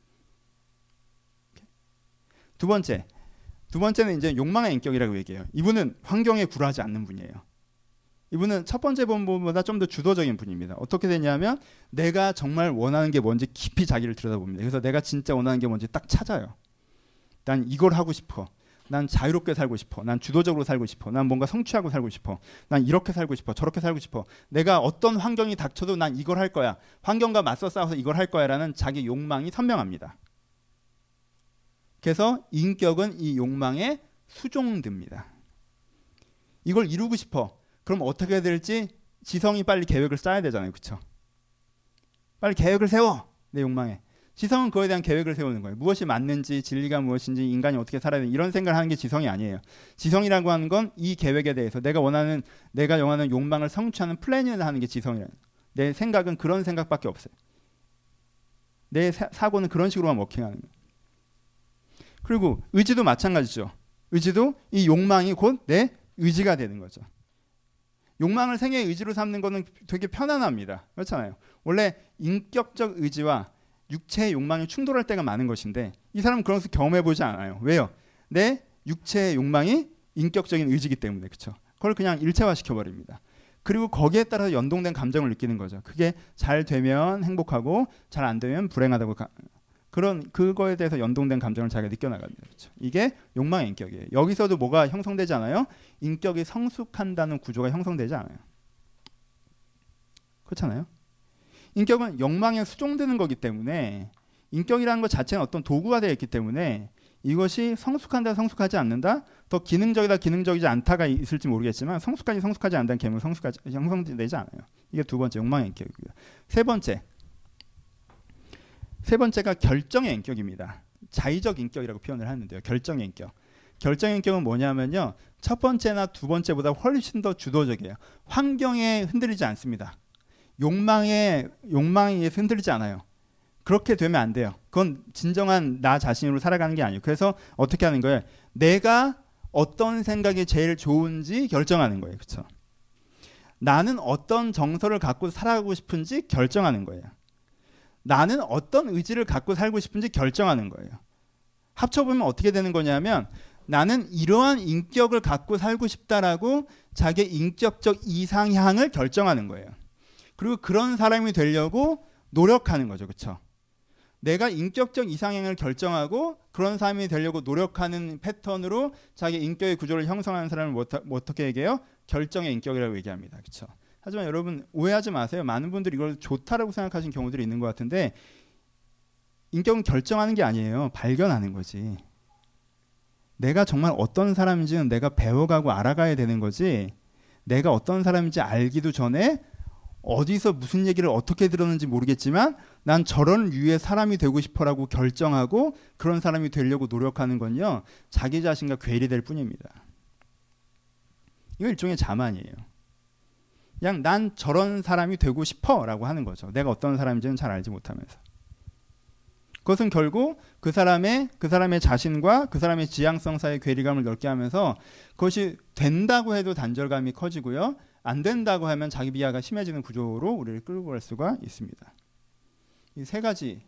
두 번째, 두 번째는 이제 욕망의 인격이라고 얘기해요. 이분은 환경에 굴하지 않는 분이에요. 이분은 첫 번째 본보다 좀 더 주도적인 분입니다. 어떻게 되냐면 내가 정말 원하는 게 뭔지 깊이 자기를 들여다봅니다. 그래서 내가 진짜 원하는 게 뭔지 딱 찾아요. 난 이걸 하고 싶어. 난 자유롭게 살고 싶어. 난 주도적으로 살고 싶어. 난 뭔가 성취하고 살고 싶어. 난 이렇게 살고 싶어. 저렇게 살고 싶어. 내가 어떤 환경이 닥쳐도 난 이걸 할 거야. 환경과 맞서 싸워서 이걸 할 거야라는 자기 욕망이 선명합니다. 그래서 인격은 이 욕망에 수종됩니다. 이걸 이루고 싶어. 그럼 어떻게 해야 될지 지성이 빨리 계획을 짜야 되잖아요. 그렇죠? 빨리 계획을 세워. 내 욕망에. 지성은 그거에 대한 계획을 세우는 거예요. 무엇이 맞는지 진리가 무엇인지 인간이 어떻게 살아야 되는지 이런 생각을 하는 게 지성이 아니에요. 지성이라고 하는 건 이 계획에 대해서 내가 원하는 내가 원하는 욕망을 성취하는 플래닝을 하는 게 지성이라는 거예요. 내 생각은 그런 생각밖에 없어요. 내 사, 사고는 그런 식으로만 워킹하는 거예요. 그리고 의지도 마찬가지죠. 의지도 이 욕망이 곧 내 의지가 되는 거죠. 욕망을 생애의 의지로 삼는 거는 되게 편안합니다. 그렇잖아요. 원래 인격적 의지와 육체의 욕망이 충돌할 때가 많은 것인데 이 사람은 그런 것을 경험해보지 않아요. 왜요? 내 육체의 욕망이 인격적인 의지이기 때문에. 그렇죠? 그걸 그냥 일체화시켜버립니다. 그리고 거기에 따라서 연동된 감정을 느끼는 거죠. 그게 잘 되면 행복하고 잘 안 되면 불행하다고 가, 그런 그거에 대해서 연동된 감정을 자기가 느껴나갑니다. 그렇죠? 이게 욕망의 인격이에요. 여기서도 뭐가 형성되지 않아요? 인격이 성숙한다는 구조가 형성되지 않아요. 그렇잖아요. 인격은 욕망에 수종되는 거기 때문에 인격이라는 것 자체는 어떤 도구가 되어 있기 때문에 이것이 성숙한다 성숙하지 않는다 더 기능적이다 기능적이지 않다가 있을지 모르겠지만 성숙하지 성숙하지 않다는 개념은 성숙하지 형성되지 않아요. 이게 두 번째 욕망의 인격이고요. 세 번째 세 번째가 결정의 인격입니다. 자의적 인격이라고 표현을 하는데요. 결정의 인격. 결정의 인격은 뭐냐면요. 첫 번째나 두 번째보다 훨씬 더 주도적이에요. 환경에 흔들리지 않습니다. 욕망에 욕망에 흔들리지 않아요. 그렇게 되면 안 돼요. 그건 진정한 나 자신으로 살아가는 게 아니에요. 그래서 어떻게 하는 거예요? 내가 어떤 생각이 제일 좋은지 결정하는 거예요. 그렇죠? 나는 어떤 정서를 갖고 살아가고 싶은지 결정하는 거예요. 나는 어떤 의지를 갖고 살고 싶은지 결정하는 거예요. 합쳐보면 어떻게 되는 거냐면 나는 이러한 인격을 갖고 살고 싶다라고 자기의 인격적 이상향을 결정하는 거예요. 그리고 그런 사람이 되려고 노력하는 거죠. 그렇죠? 내가 인격적 이상향을 결정하고 그런 사람이 되려고 노력하는 패턴으로 자기 인격의 구조를 형성하는 사람을 뭐, 뭐 어떻게 얘기해요? 결정의 인격이라고 얘기합니다. 그렇죠? 하지만 여러분 오해하지 마세요. 많은 분들이 이걸 좋다라고 생각하시는 경우들이 있는 것 같은데 인격은 결정하는 게 아니에요. 발견하는 거지. 내가 정말 어떤 사람인지는 내가 배워가고 알아가야 되는 거지, 내가 어떤 사람인지 알기도 전에 어디서 무슨 얘기를 어떻게 들었는지 모르겠지만 난 저런 류의 사람이 되고 싶어라고 결정하고 그런 사람이 되려고 노력하는 건요, 자기 자신과 괴리될 뿐입니다. 이거 일종의 자만이에요. 그냥 난 저런 사람이 되고 싶어라고 하는 거죠. 내가 어떤 사람인지는 잘 알지 못하면서. 그것은 결국 그 사람의 그 사람의 자신과 그 사람의 지향성 사이의 괴리감을 넓게 하면서 그것이 된다고 해도 단절감이 커지고요, 안 된다고 하면 자기 비하가 심해지는 구조로 우리를 끌고 갈 수가 있습니다. 이 세 가지.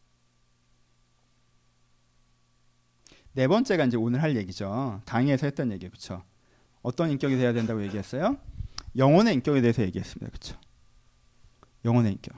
네 번째가 이제 오늘 할 얘기죠. 강의에서 했던 얘기, 그렇죠? 어떤 인격이 돼야 된다고 얘기했어요? 영혼의 인격에 대해서 얘기했습니다. 그렇죠? 영혼의 인격.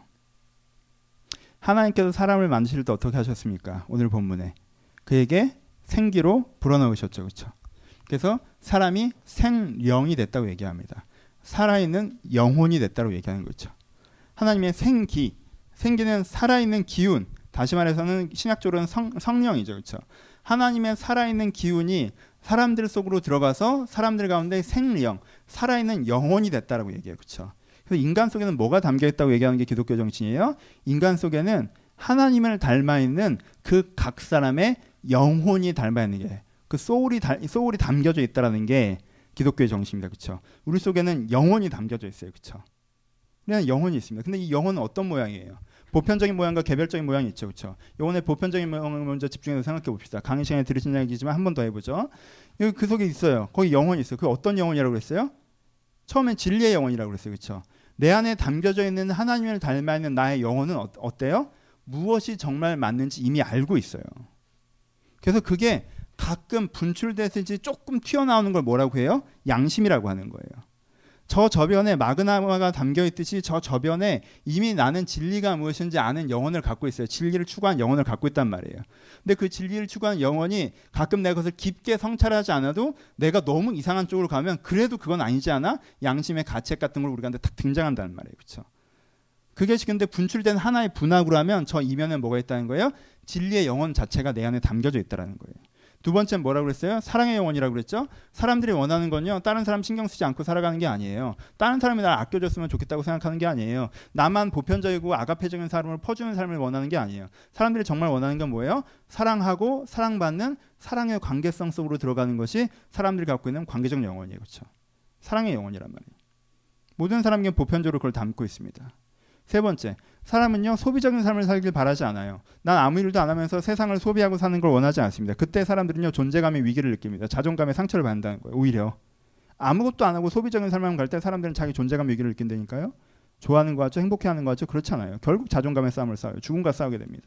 하나님께서 사람을 만드실 때 어떻게 하셨습니까? 오늘 본문에 그에게 생기로 불어넣으셨죠. 그렇죠? 그래서 사람이 생령이 됐다고 얘기합니다. 살아있는 영혼이 됐다고 얘기하는 거죠. 하나님의 생기, 생기는 살아있는 기운, 다시 말해서는 신학적으로는 성, 성령이죠. 그렇죠? 하나님의 살아있는 기운이 사람들 속으로 들어가서 사람들 가운데 생령, 살아있는 영혼이 됐다라고 얘기해요. 그렇죠? 그래서 인간 속에는 뭐가 담겨 있다고 얘기하는 게 기독교 정신이에요? 인간 속에는 하나님을 닮아 있는 그 각 사람의 영혼이 닮아 있는 게, 그 소울이, 소울이 담겨져 있다라는 게 기독교의 정신입니다. 그렇죠? 우리 속에는 영혼이 담겨져 있어요. 그렇죠? 그냥 영혼이 있습니다. 근데 이 영혼은 어떤 모양이에요? 보편적인 모양과 개별적인 모양이 있죠. 그렇죠? 영혼의 보편적인 모양을 먼저 집중해서 생각해 봅시다. 강의 시간에 들으신 얘기지만 한 번 더 해보죠. 여기 그 속에 있어요. 거기 영혼이 있어요. 그 어떤 영혼이라고 그랬어요? 처음엔 진리의 영혼이라고 그랬어요. 그렇죠? 내 안에 담겨져 있는 하나님을 닮아 있는 나의 영혼은 어, 어때요? 무엇이 정말 맞는지 이미 알고 있어요. 그래서 그게 가끔 분출되듯이 조금 튀어나오는 걸 뭐라고 해요? 양심이라고 하는 거예요. 저 저변에 마그마가 담겨있듯이 저 저변에 이미 나는 진리가 무엇인지 아는 영혼을 갖고 있어요. 진리를 추구한 영혼을 갖고 있단 말이에요. 근데 그 진리를 추구한 영혼이 가끔 내가 그것을 깊게 성찰하지 않아도 내가 너무 이상한 쪽으로 가면 그래도 그건 아니지 않아? 양심의 가책 같은 걸 우리가 딱 등장한다는 말이에요. 그렇죠? 그게 근데 분출된 하나의 분학으로 하면 저 이면에 뭐가 있다는 거예요? 진리의 영혼 자체가 내 안에 담겨져 있다는 거예요. 두 번째는 뭐라고 그랬어요? 사랑의 영혼이라고 그랬죠? 사람들이 원하는 건요, 다른 사람 신경 쓰지 않고 살아가는 게 아니에요. 다른 사람이 나를 아껴줬으면 좋겠다고 생각하는 게 아니에요. 나만 보편적이고 아가페적인 삶을 퍼주는 삶을 원하는 게 아니에요. 사람들이 정말 원하는 건 뭐예요? 사랑하고 사랑받는 사랑의 관계성 속으로 들어가는 것이 사람들이 갖고 있는 관계적 영혼이에요. 그렇죠? 사랑의 영혼이란 말이에요. 모든 사람에게 보편적으로 그걸 담고 있습니다. 세 번째, 사람은요 소비적인 삶을 살길 바라지 않아요. 난 아무 일도 안 하면서 세상을 소비하고 사는 걸 원하지 않습니다. 그때 사람들은요 존재감의 위기를 느낍니다. 자존감의 상처를 받는다는 거예요. 오히려 아무것도 안 하고 소비적인 삶만 갈 때 사람들은 자기 존재감 위기를 느낀다니까요. 좋아하는 거 같죠? 행복해하는 거 같죠? 그렇잖아요. 결국 자존감의 싸움을 싸워요. 죽음과 싸우게 됩니다.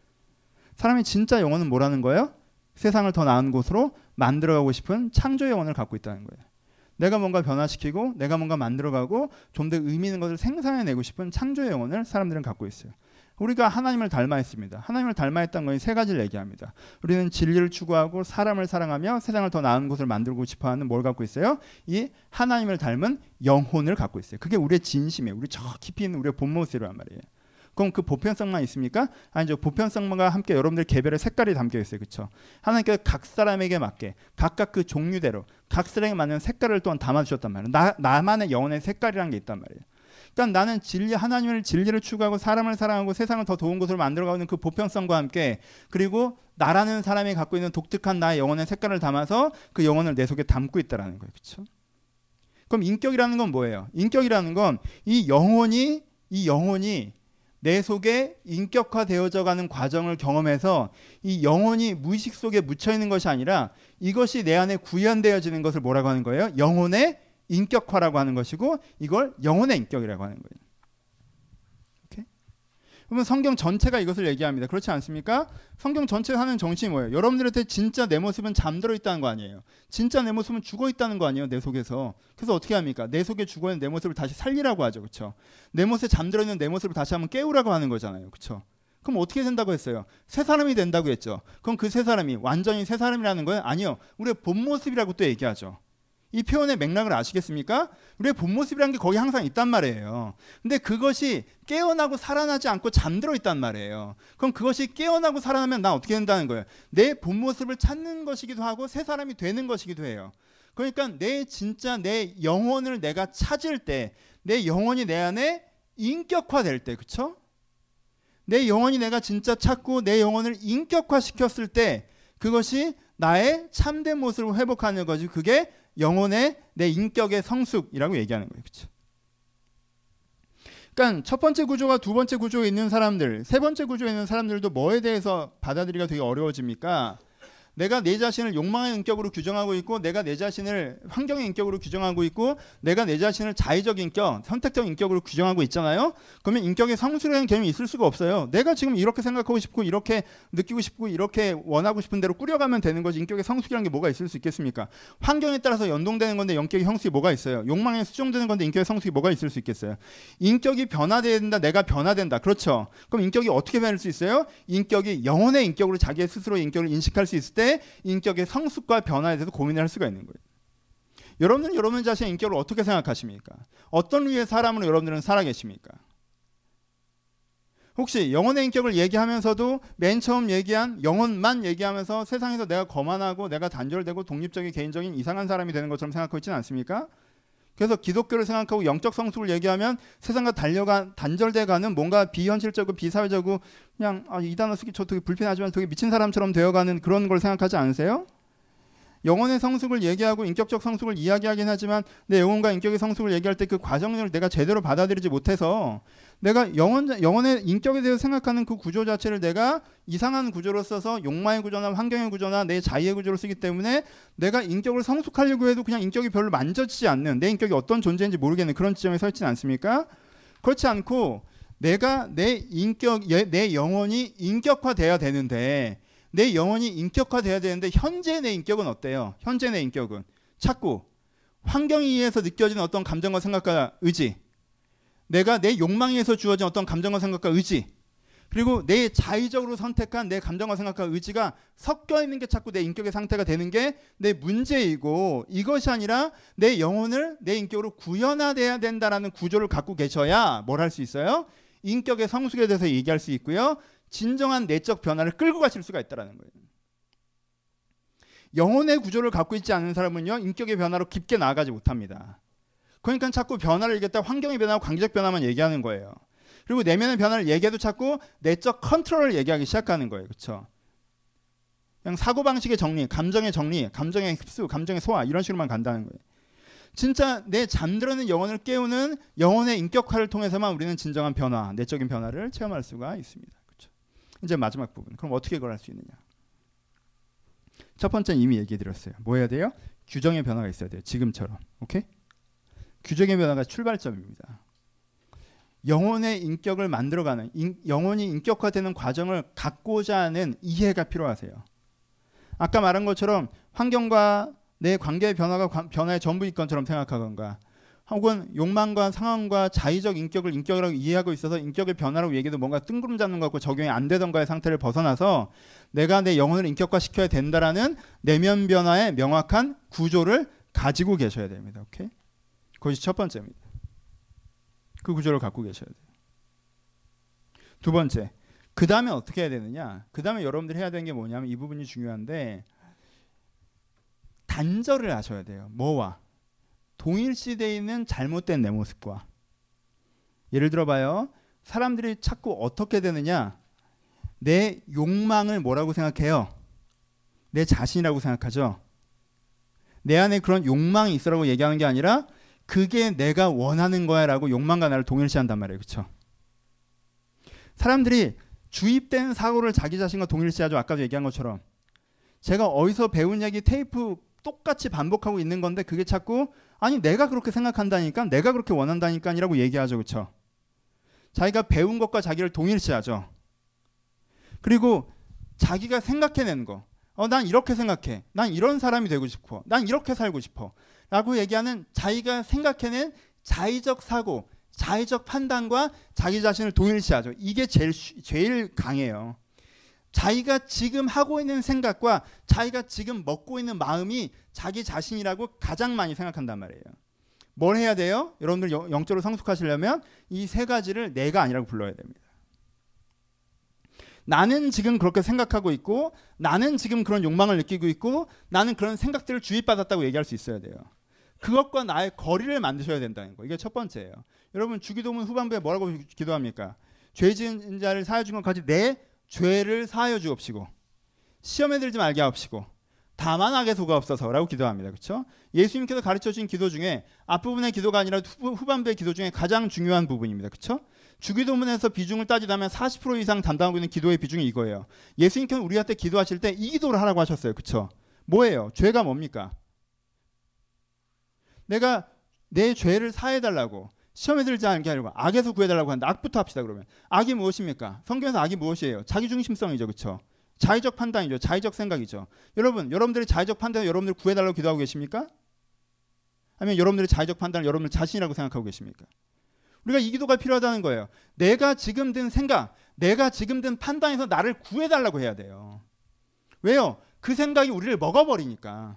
사람이 진짜 영혼은 뭐라는 거예요? 세상을 더 나은 곳으로 만들어가고 싶은 창조의 영혼을 갖고 있다는 거예요. 내가 뭔가 변화시키고 내가 뭔가 만들어가고 좀 더 의미 있는 것을 생산해내고 싶은 창조의 영혼을 사람들은 갖고 있어요. 우리가 하나님을 닮아했습니다. 하나님을 닮아했던 건 세 가지를 얘기합니다. 우리는 진리를 추구하고 사람을 사랑하며 세상을 더 나은 곳을 만들고 싶어하는 뭘 갖고 있어요? 이 하나님을 닮은 영혼을 갖고 있어요. 그게 우리의 진심이에요. 우리 저 깊이 있는 우리의 본 모습이란 말이에요. 그럼 그 보편성만 있습니까? 아니죠. 보편성과 함께 여러분들 개별의 색깔이 담겨 있어요. 그렇죠? 하나님께서 각 사람에게 맞게 각각 그 종류대로 각 사람에게 맞는 색깔을 또한 담아주셨단 말이에요. 나, 나만의 영혼의 색깔이라는 게 있단 말이에요. 그러니까 나는 진리, 하나님을 진리를 추구하고 사람을 사랑하고 세상을 더 좋은 곳으로 만들어가는 그 보편성과 함께 그리고 나라는 사람이 갖고 있는 독특한 나의 영혼의 색깔을 담아서 그 영혼을 내 속에 담고 있다는 거예요. 그렇죠? 그럼 인격이라는 건 뭐예요? 인격이라는 건 이 영혼이 이 영혼이 내 속에 인격화되어져 가는 과정을 경험해서 이 영혼이 무의식 속에 묻혀있는 것이 아니라 이것이 내 안에 구현되어지는 것을 뭐라고 하는 거예요? 영혼의 인격화라고 하는 것이고 이걸 영혼의 인격이라고 하는 거예요. 오케이? 그러면 성경 전체가 이것을 얘기합니다. 그렇지 않습니까? 성경 전체가 하는 정신이 뭐예요? 여러분들한테 진짜 내 모습은 잠들어 있다는 거 아니에요. 진짜 내 모습은 죽어 있다는 거 아니에요. 내 속에서. 그래서 어떻게 합니까? 내 속에 죽어 있는 내 모습을 다시 살리라고 하죠. 그렇죠? 내 모습에 잠들어 있는 내 모습을 다시 한번 깨우라고 하는 거잖아요. 그렇죠? 그럼 어떻게 된다고 했어요? 새 사람이 된다고 했죠. 그럼 그 새 사람이 완전히 새 사람이라는 거예요? 아니요. 우리의 본 모습이라고 또 얘기하죠. 이 표현의 맥락을 아시겠습니까? 우리의 본 모습이라는 게 거기 항상 있단 말이에요. 근데 그것이 깨어나고 살아나지 않고 잠들어 있단 말이에요. 그럼 그것이 깨어나고 살아나면 난 어떻게 된다는 거예요? 내 본 모습을 찾는 것이기도 하고 새 사람이 되는 것이기도 해요. 그러니까 내 진짜 내 영혼을 내가 찾을 때, 내 영혼이 내 안에 인격화될 때, 그렇죠? 내 영혼이 내가 진짜 찾고 내 영혼을 인격화시켰을 때 그것이 나의 참된 모습을 회복하는 거지. 그게 영혼의 내 인격의 성숙이라고 얘기하는 거예요. 그렇죠? 그러니까 첫 번째 구조와 두 번째 구조에 있는 사람들, 세 번째 구조에 있는 사람들도 뭐에 대해서 받아들이기가 되게 어려워집니까? 내가 내 자신을 욕망의 인격으로 규정하고 있고, 내가 내 자신을 환경의 인격으로 규정하고 있고, 내가 내 자신을 자의적 인격, 선택적 인격으로 규정하고 있잖아요. 그러면 인격의 성숙이라는 개념이 있을 수가 없어요. 내가 지금 이렇게 생각하고 싶고, 이렇게 느끼고 싶고, 이렇게 원하고 싶은 대로 꾸려가면 되는 거지. 인격의 성숙이라는 게 뭐가 있을 수 있겠습니까? 환경에 따라서 연동되는 건데 인격의 성숙이 뭐가 있어요? 욕망에 수정되는 건데 인격의 성숙이 뭐가 있을 수 있겠어요? 인격이 변화된다, 내가 변화된다. 그렇죠? 그럼 인격이 어떻게 변할 수 있어요? 인격이 영혼의 인격으로 자기의 스스로의 인격을 인식할 수 있을 때 인격의 성숙과 변화에 대해서 고민을 할 수가 있는 거예요. 여러분은 여러분 자신의 인격을 어떻게 생각하십니까? 어떤 류의 사람으로 여러분들은 살아계십니까? 혹시 영혼의 인격을 얘기하면서도 맨 처음 얘기한 영혼만 얘기하면서 세상에서 내가 거만하고 내가 단절되고 독립적인 개인적인 이상한 사람이 되는 것처럼 생각하고 있지는 않습니까? 그래서 기독교를 생각하고 영적 성숙을 얘기하면 세상과 달려가 단절돼가는 뭔가 비현실적이고 비사회적이고 그냥 아, 이 단어 쓰기 저 되게 불편하지만 되게 미친 사람처럼 되어가는 그런 걸 생각하지 않으세요? 영혼의 성숙을 얘기하고 인격적 성숙을 이야기하긴 하지만 내 영혼과 인격의 성숙을 얘기할 때 그 과정을 내가 제대로 받아들이지 못해서 내가 영혼, 영혼의 인격에 대해서 생각하는 그 구조 자체를 내가 이상한 구조로 써서 욕망의 구조나 환경의 구조나 내 자의의 구조로 쓰기 때문에 내가 인격을 성숙하려고 해도 그냥 인격이 별로 만져지지 않는, 내 인격이 어떤 존재인지 모르겠는 그런 지점에 서 있지는 않습니까? 그렇지 않고 내가 내 인격, 내 영혼이 인격화돼야 되는데 내 영혼이 인격화돼야 되는데 현재 내 인격은 어때요? 현재 내 인격은 자꾸 환경에 의해서 느껴지는 어떤 감정과 생각과 의지, 내가 내 욕망에 의해서 주어진 어떤 감정과 생각과 의지, 그리고 내 자의적으로 선택한 내 감정과 생각과 의지가 섞여 있는 게 자꾸 내 인격의 상태가 되는 게 내 문제이고, 이것이 아니라 내 영혼을 내 인격으로 구현화돼야 된다라는 구조를 갖고 계셔야 뭘 할 수 있어요? 인격의 성숙에 대해서 얘기할 수 있고요. 진정한 내적 변화를 끌고 가실 수가 있다는 거예요. 영혼의 구조를 갖고 있지 않은 사람은요, 인격의 변화로 깊게 나아가지 못합니다. 그러니까 자꾸 변화를 얘기했다 환경의 변화와 관계적 변화만 얘기하는 거예요. 그리고 내면의 변화를 얘기해도 자꾸 내적 컨트롤을 얘기하기 시작하는 거예요. 그렇죠? 그냥 사고방식의 정리, 감정의 정리, 감정의 흡수, 감정의 소화 이런 식으로만 간다는 거예요. 진짜 내 잠들어있는 영혼을 깨우는 영혼의 인격화를 통해서만 우리는 진정한 변화, 내적인 변화를 체험할 수가 있습니다. 그렇죠? 이제 마지막 부분. 그럼 어떻게 그걸 할 수 있느냐? 첫 번째는 이미 얘기해 드렸어요. 뭐 해야 돼요? 규정의 변화가 있어야 돼요. 지금처럼. 오케이? 규정의 변화가 출발점입니다. 영혼의 인격을 만들어가는, 인, 영혼이 인격화되는 과정을 갖고자 하는 이해가 필요하세요. 아까 말한 것처럼 환경과 내 관계의 변화가 관, 변화의 전부일 것처럼 생각하건가, 혹은 욕망과 상황과 자의적 인격을 인격이라고 이해하고 있어서 인격의 변화라고 얘기해도 뭔가 뜬구름 잡는 것 같고 적용이 안 되던가의 상태를 벗어나서 내가 내 영혼을 인격화시켜야 된다라는 내면 변화의 명확한 구조를 가지고 계셔야 됩니다. 오케이? 그것이 첫 번째입니다. 그 구조를 갖고 계셔야 돼요. 두 번째, 그 다음에 어떻게 해야 되느냐? 그 다음에 여러분들이 해야 되는 게 뭐냐면 이 부분이 중요한데, 단절을 하셔야 돼요. 뭐와? 동일시되어 있는 잘못된 내 모습과. 예를 들어봐요. 사람들이 자꾸 어떻게 되느냐? 내 욕망을 뭐라고 생각해요? 내 자신이라고 생각하죠. 내 안에 그런 욕망이 있으라고 얘기하는 게 아니라 그게 내가 원하는 거야 라고 욕망과 나를 동일시한단 말이에요. 그렇죠? 사람들이 주입된 사고를 자기 자신과 동일시하죠. 아까도 얘기한 것처럼. 제가 어디서 배운 얘기 테이프 똑같이 반복하고 있는 건데 그게 자꾸 아니 내가 그렇게 생각한다니까, 내가 그렇게 원한다니까 이라고 얘기하죠. 그렇죠? 자기가 배운 것과 자기를 동일시하죠. 그리고 자기가 생각해낸 거, 어, 난 이렇게 생각해, 난 이런 사람이 되고 싶어, 난 이렇게 살고 싶어 라고 얘기하는 자기가 생각해낸 자의적 사고, 자의적 판단과 자기 자신을 동일시하죠. 이게 제일, 제일 강해요. 자기가 지금 하고 있는 생각과 자기가 지금 먹고 있는 마음이 자기 자신이라고 가장 많이 생각한단 말이에요. 뭘 해야 돼요? 여러분들 영적으로 성숙하시려면 이 세 가지를 내가 아니라고 불러야 됩니다. 나는 지금 그렇게 생각하고 있고, 나는 지금 그런 욕망을 느끼고 있고, 나는 그런 생각들을 주입받았다고 얘기할 수 있어야 돼요. 그것과 나의 거리를 만드셔야 된다는 거. 이게 첫 번째예요. 여러분 주기도문 후반부에 뭐라고 기도합니까? 죄 지은 자를 사하여 준 것까지 내 죄를 사하여 주옵시고 시험에 들지 말게 하옵시고 다만 악에 속아없어서라고 기도합니다. 그렇죠? 예수님께서 가르쳐 주신 기도 중에 앞부분의 기도가 아니라 후반부의 기도 중에 가장 중요한 부분입니다. 그렇죠? 주기도문에서 비중을 따지자면 사십 퍼센트 이상 담당하고 있는 기도의 비중이 이거예요. 예수님께서 우리한테 기도하실 때 이 기도를 하라고 하셨어요. 그렇죠? 뭐예요? 죄가 뭡니까? 내가 내 죄를 사해달라고, 시험에 들지 않게 하려고, 악에서 구해달라고 하는데 악부터 합시다. 그러면 악이 무엇입니까? 성경에서 악이 무엇이에요? 자기중심성이죠. 그렇죠? 자의적 판단이죠. 자의적 생각이죠. 여러분, 여러분들의 자의적 판단을 여러분들 구해달라고 기도하고 계십니까? 아니면 여러분들의 자의적 판단을 여러분들 자신이라고 생각하고 계십니까? 우리가 이 기도가 필요하다는 거예요. 내가 지금 든 생각, 내가 지금 든 판단에서 나를 구해달라고 해야 돼요. 왜요? 그 생각이 우리를 먹어버리니까.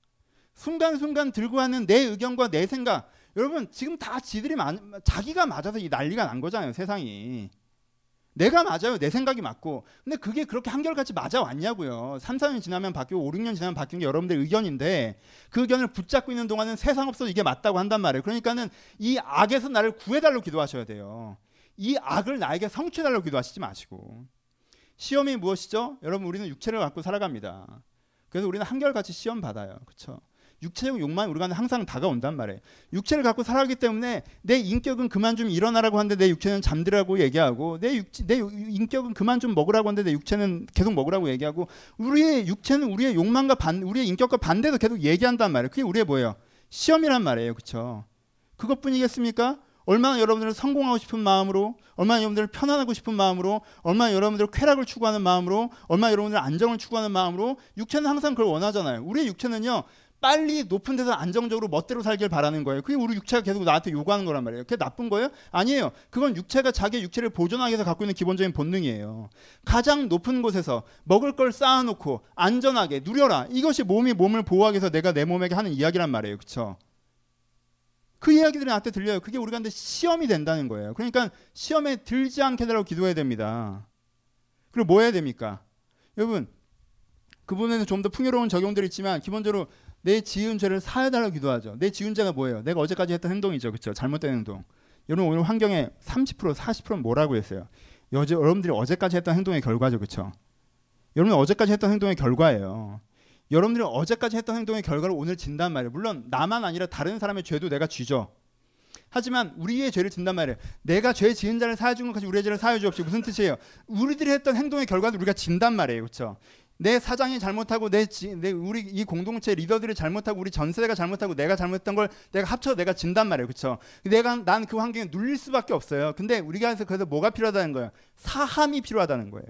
순간순간 들고 하는 내 의견과 내 생각, 여러분 지금 다 지들이 마, 자기가 맞아서 이 난리가 난 거잖아요. 세상이. 내가 맞아요. 내 생각이 맞고. 근데 그게 그렇게 한결같이 맞아왔냐고요. 삼, 사 년 지나면 바뀌고 오, 육 년 지나면 바뀌는 게 여러분들의 의견인데 그 의견을 붙잡고 있는 동안은 세상 없어도 이게 맞다고 한단 말이에요. 그러니까는 이 악에서 나를 구해달라고 기도하셔야 돼요. 이 악을 나에게 성취해달라고 기도하시지 마시고. 시험이 무엇이죠? 여러분 우리는 육체를 갖고 살아갑니다. 그래서 우리는 한결같이 시험 받아요. 그렇죠? 육체적 욕망이 우리가 항상 다가온단 말이에요. 육체를 갖고 살아가기 때문에 내 인격은 그만 좀 일어나라고 하는데 내 육체는 잠들라고 얘기하고, 내, 육, 내 인격은 그만 좀 먹으라고 하는데 내 육체는 계속 먹으라고 얘기하고, 우리의 육체는 우리의 욕망과 반, 우리의 인격과 반대도 계속 얘기한단 말이에요. 그게 우리의 뭐예요? 시험이란 말이에요. 그렇죠? 그것뿐이겠습니까? 얼마나 여러분들은 성공하고 싶은 마음으로, 얼마나 여러분들을 편안하고 싶은 마음으로, 얼마나 여러분들을 쾌락을 추구하는 마음으로, 얼마나 여러분들 안정을 추구하는 마음으로, 육체는 항상 그걸 원하잖아요. 우리의 육체는요, 빨리 높은 데서 안정적으로 멋대로 살길 바라는 거예요. 그게 우리 육체가 계속 나한테 요구하는 거란 말이에요. 그게 나쁜 거예요? 아니에요. 그건 육체가 자기 육체를 보존하기 위해서 갖고 있는 기본적인 본능이에요. 가장 높은 곳에서 먹을 걸 쌓아놓고 안전하게 누려라. 이것이 몸이 몸을 보호하기 위해서 내가 내 몸에게 하는 이야기란 말이에요. 그렇죠? 그 이야기들이 나한테 들려요. 그게 우리가 근데 시험이 된다는 거예요. 그러니까 시험에 들지 않게 해달라고 기도해야 됩니다. 그리고 뭐 해야 됩니까? 여러분, 그 부분에는 좀 더 풍요로운 적용들이 있지만 기본적으로 내 지은 죄를 사해달라고 기도하죠. 내 지은 죄가 뭐예요? 내가 어제까지 했던 행동이죠. 그렇죠? 잘못된 행동. 여러분 오늘 환경에 삼십 퍼센트, 사십 퍼센트 뭐라고 했어요? 여제, 여러분들이 어제까지 했던 행동의 결과죠. 그렇죠? 여러분이 어제까지 했던 행동의 결과예요. 여러분들이 어제까지 했던 행동의 결과를 오늘 진단 말이에요. 물론 나만 아니라 다른 사람의 죄도 내가 쥐죠. 하지만 우리의 죄를 진단 말이에요. 내가 죄 지은 자를 사해 준 것까지 우리의 죄를 사해 주옵시고. 무슨 뜻이에요? 우리들이 했던 행동의 결과를 우리가 진단 말이에요. 그렇죠? 내 사장이 잘못하고 내, 지, 내 우리 이 공동체 리더들이 잘못하고 우리 전 세대가 잘못하고 내가 잘못했던 걸 내가 합쳐서 내가 진단 말이에요. 그렇죠? 내가 난 그 환경에 눌릴 수밖에 없어요. 근데 우리가 그래서 뭐가 필요하다는 거예요? 사함이 필요하다는 거예요.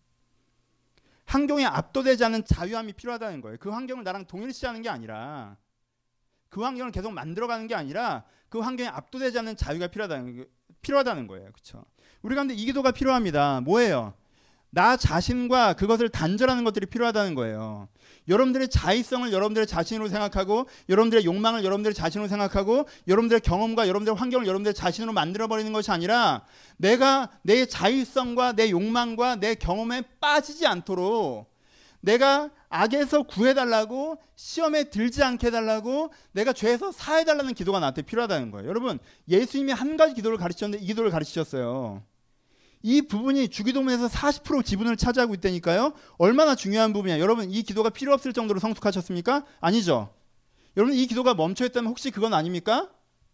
환경에 압도되지 않는 자유함이 필요하다는 거예요. 그 환경을 나랑 동일시하는 게 아니라, 그 환경을 계속 만들어가는 게 아니라 그 환경에 압도되지 않는 자유가 필요하다는, 필요하다는 거예요. 그렇죠? 우리가 근데 이 기도가 필요합니다. 뭐예요? 나 자신과 그것을 단절하는 것들이 필요하다는 거예요. 여러분들의 자의성을 여러분들의 자신으로 생각하고, 여러분들의 욕망을 여러분들의 자신으로 생각하고, 여러분들의 경험과 여러분들의 환경을 여러분들의 자신으로 만들어버리는 것이 아니라, 내가 내 자의성과 내 욕망과 내 경험에 빠지지 않도록, 내가 악에서 구해달라고, 시험에 들지 않게 해달라고, 내가 죄에서 사해달라는 기도가 나한테 필요하다는 거예요. 여러분, 예수님이 한 가지 기도를 가르치셨는데 이 기도를 가르치셨어요. 이 부분이 주기도문에서 사십 퍼센트 지분을 차지하고 있다니까요. 얼마나 중요한 부분이야. 여러분 이 기도가 필요 없을 정도로 성숙하셨습니까? 아니죠. 여러분 이 기도가 멈춰있다면 혹시 그건 아닙니까?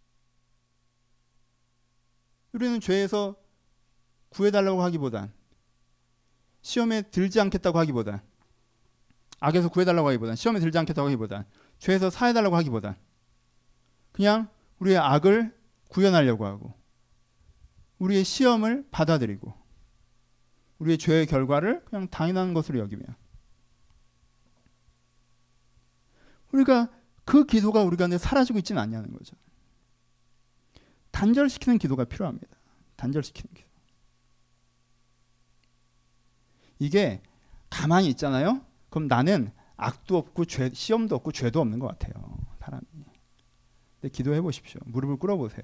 우리는 죄에서 구해달라고 하기보단, 시험에 들지 않겠다고 하기보단, 악에서 구해달라고 하기보단, 시험에 들지 않겠다고 하기보단, 죄에서 사해달라고 하기보단 그냥 우리의 악을 구현하려고 하고, 우리의 시험을 받아들이고 우리의 죄의 결과를 그냥 당연한 것으로 여기며 우리가 그 기도가 우리 가운데 사라지고 있지는 않냐는 거죠. 단절시키는 기도가 필요합니다. 단절시키는 기도. 이게 가만히 있잖아요. 그럼 나는 악도 없고 죄, 시험도 없고 죄도 없는 것 같아요. 사람이. 근데 기도해 보십시오. 무릎을 꿇어보세요.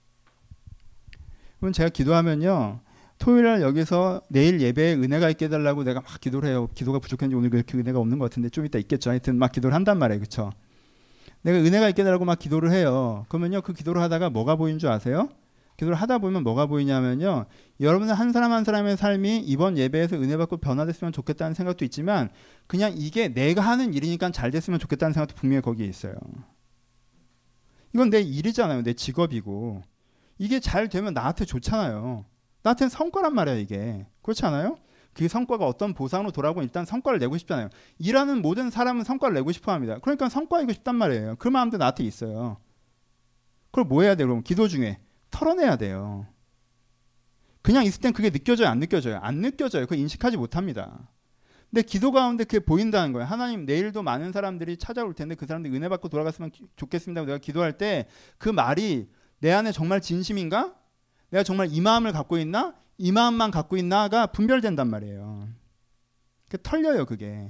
그럼 제가 기도하면요. 토요일날 여기서 내일 예배에 은혜가 있게 해달라고 내가 막 기도를 해요. 기도가 부족한지 오늘 그렇게 은혜가 없는 것 같은데 좀 이따 있겠죠. 하여튼 막 기도를 한단 말이에요. 그렇죠? 내가 은혜가 있게 해달라고 막 기도를 해요. 그러면요. 그 기도를 하다가 뭐가 보이는 줄 아세요? 기도를 하다 보면 뭐가 보이냐면요. 여러분들 한 사람 한 사람의 삶이 이번 예배에서 은혜 받고 변화됐으면 좋겠다는 생각도 있지만 그냥 이게 내가 하는 일이니까 잘 됐으면 좋겠다는 생각도 분명히 거기에 있어요. 이건 내 일이잖아요. 내 직업이고. 이게 잘 되면 나한테 좋잖아요. 나한테는 성과란 말이야 이게. 그렇지 않아요? 그 성과가 어떤 보상으로 돌아오고 일단 성과를 내고 싶잖아요. 일하는 모든 사람은 성과를 내고 싶어 합니다. 그러니까 성과이고 싶단 말이에요. 그 마음도 나한테 있어요. 그걸 뭐 해야 돼요? 그럼 기도 중에 털어내야 돼요. 그냥 있을 땐 그게 느껴져요? 안 느껴져요? 안 느껴져요. 그거 인식하지 못합니다. 근데 기도 가운데 그게 보인다는 거예요. 하나님 내일도 많은 사람들이 찾아올 텐데 그 사람들이 은혜 받고 돌아갔으면 좋겠습니다. 내가 기도할 때 그 말이 내 안에 정말 진심인가? 내가 정말 이 마음을 갖고 있나? 이 마음만 갖고 있나가 분별된단 말이에요. 그게 털려요 그게.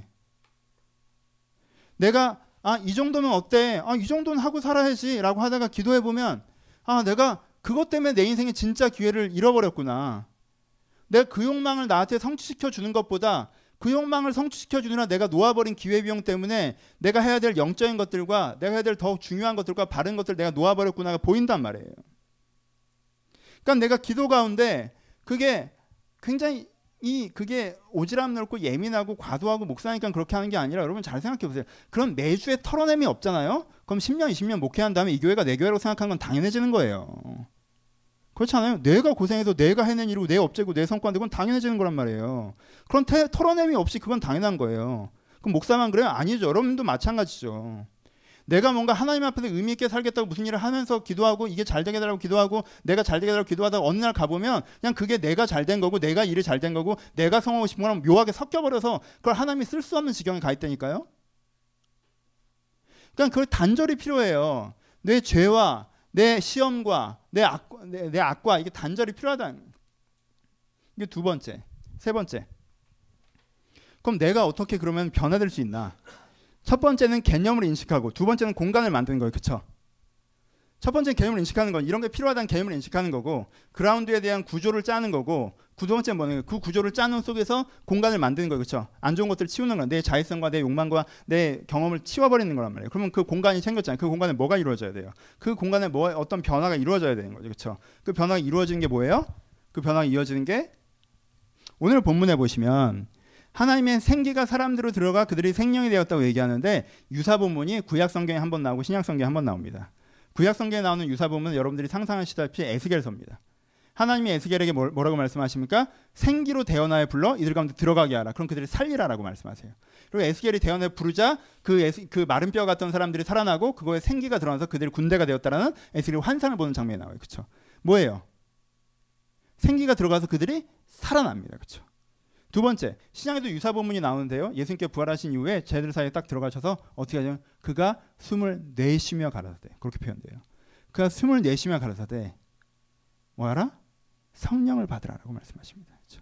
내가 아, 이 정도면 어때? 아, 이 정도는 하고 살아야지 라고 하다가 기도해보면 아, 내가 그것 때문에 내 인생의 진짜 기회를 잃어버렸구나. 내가 그 욕망을 나한테 성취시켜 주는 것보다 그 욕망을 성취시켜 주느라 내가 놓아버린 기회비용 때문에 내가 해야 될 영적인 것들과 내가 해야 될 더욱 중요한 것들과 바른 것들을 내가 놓아버렸구나가 보인단 말이에요. 그러니까 내가 기도 가운데 그게 굉장히 이 그게 오지랖 넓고 예민하고 과도하고 목사니까 그렇게 하는 게 아니라 여러분 잘 생각해 보세요. 그럼 매주에 털어냄이 없잖아요. 그럼 십 년 이십 년 목회한 다음에 이 교회가 내 교회라고 생각하는 건 당연해지는 거예요. 그렇지 않아요? 내가 고생해서 내가 해낸 일이고 내 업체고 내 성과인데 그건 당연해지는 거란 말이에요. 그런 태, 털어냄이 없이 그건 당연한 거예요. 그럼 목사만 그래요? 아니죠. 여러분도 마찬가지죠. 내가 뭔가 하나님 앞에서 의미 있게 살겠다고 무슨 일을 하면서 기도하고 이게 잘 되게 해달라고 기도하고 내가 잘 되게 해달라고 기도하다가 어느 날 가보면 그냥 그게 내가 잘 된 거고 내가 일이 잘 된 거고 내가 성하고 싶은 거랑 묘하게 섞여버려서 그걸 하나님이 쓸 수 없는 지경에 가 있다니까요. 그러니까 그걸 단절이 필요해요. 내 죄와 내 시험과 내 악과, 내, 내 악과 이게 단절이 필요하다. 이게 두 번째. 세 번째. 그럼 내가 어떻게 그러면 변화될 수 있나? 첫 번째는 개념을 인식하고 두 번째는 공간을 만드는 거예요. 그렇죠? 첫 번째는 개념을 인식하는 건 이런 게 필요하다는 개념을 인식하는 거고 그라운드에 대한 구조를 짜는 거고 두 번째는 뭐냐면 그 구조를 짜는 속에서 공간을 만드는 거예요. 그렇죠? 안 좋은 것들을 치우는 거야. 내 자의성과 내 욕망과 내 경험을 치워버리는 거란 말이에요. 그러면 그 공간이 생겼잖아요. 그 공간에 뭐가 이루어져야 돼요? 그 공간에 뭐 어떤 변화가 이루어져야 되는 거죠. 그렇죠? 그 변화가 이루어지는 게 뭐예요? 그 변화가 이어지는 게 오늘 본문에 보시면 하나님의 생기가 사람들로 들어가 그들이 생명이 되었다고 얘기하는데 유사본문이 구약성경에 한 번 나오고 신약성경에 한 번 나옵니다. 구약성경에 나오는 유사본문은 여러분들이 상상하시다시피 에스겔서입니다. 하나님이 에스겔에게 뭐라고 말씀하십니까? 생기로 대언하여 불러 이들 가운데 들어가게 하라. 그럼 그들이 살리라라고 말씀하세요. 그리고 에스겔이 대언하여 부르자 그, 에스, 그 마른 뼈 같던 사람들이 살아나고 그거에 생기가 들어나서 그들이 군대가 되었다라는 에스겔이 환상을 보는 장면이 나와요. 그렇죠? 뭐예요? 생기가 들어가서 그들이 살아납니다. 그렇죠? 두 번째, 신약에도 유사본문이 나오는데요. 예수님께 부활하신 이후에 쟤들 사이에 딱 들어가셔서 어떻게 하냐면 그가 숨을 내쉬며 가라사대. 그렇게 표현돼요. 그가 숨을 내쉬며 가라사대 뭐하라? 성령을 받으라라고 말씀하십니다. 그렇죠?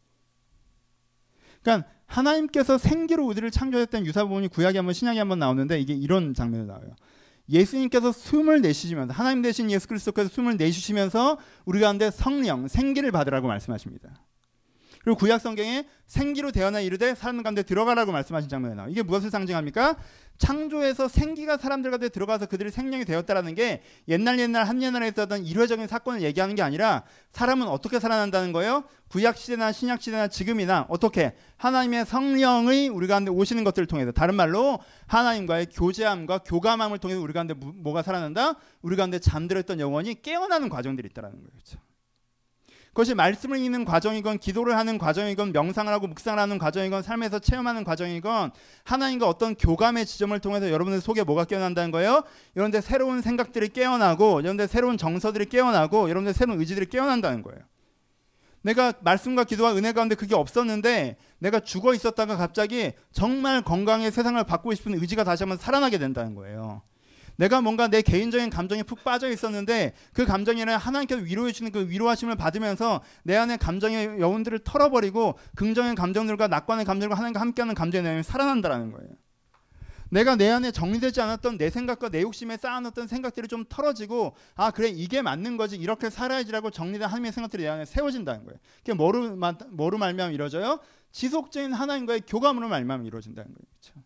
그러니까 하나님께서 생기로 우리를 창조했던 유사본문이 구약에 한번 신약에 한번 나오는데 이게 이런 장면이 나와요. 예수님께서 숨을 내쉬시면서 하나님 대신 예수 그리스도께서 숨을 내쉬시면서 우리 가운데 성령, 생기를 받으라고 말씀하십니다. 그리고 구약 성경에 생기로 대언하여 이르되 사람 가운데 들어가라고 말씀하신 장면이 나와요. 이게 무엇을 상징합니까? 창조에서 생기가 사람들 가운데 들어가서 그들이 생명이 되었다라는 게 옛날 옛날 한 옛날에 있었던 일회적인 사건을 얘기하는 게 아니라 사람은 어떻게 살아난다는 거예요? 구약 시대나 신약 시대나 지금이나 어떻게 하나님의 성령의 우리 가운데 오시는 것들을 통해서 다른 말로 하나님과의 교제함과 교감함을 통해서 우리 가운데 뭐가 살아난다? 우리 가운데 잠들었던 영혼이 깨어나는 과정들이 있다라는 거예요. 그렇죠? 그것이 말씀을 읽는 과정이건 기도를 하는 과정이건 명상을 하고 묵상을 하는 과정이건 삶에서 체험하는 과정이건 하나님과 어떤 교감의 지점을 통해서 여러분들 속에 뭐가 깨어난다는 거예요? 여러분들 새로운 생각들이 깨어나고 여러분들 새로운 정서들이 깨어나고 여러분들 새로운 의지들이 깨어난다는 거예요. 내가 말씀과 기도와 은혜 가운데 그게 없었는데 내가 죽어 있었다가 갑자기 정말 건강의 세상을 바꾸고 싶은 의지가 다시 한번 살아나게 된다는 거예요. 내가 뭔가 내 개인적인 감정에 푹 빠져 있었는데 그 감정이나 하나님께서 위로해 주는 그 위로하심을 받으면서 내 안에 감정의 여운들을 털어버리고 긍정의 감정들과 낙관의 감정과 하나님과 함께하는 감정의 내용이 살아난다는 거예요. 내가 내 안에 정리되지 않았던 내 생각과 내 욕심에 쌓아놨던 생각들이 좀 털어지고 아 그래 이게 맞는 거지 이렇게 살아야지라고 정리된 하나님의 생각들이 내 안에 세워진다는 거예요. 그게 뭐로, 뭐로 말미암아 이루어져요? 지속적인 하나님과의 교감으로 말미암아 이루어진다는 거예요. 그렇죠?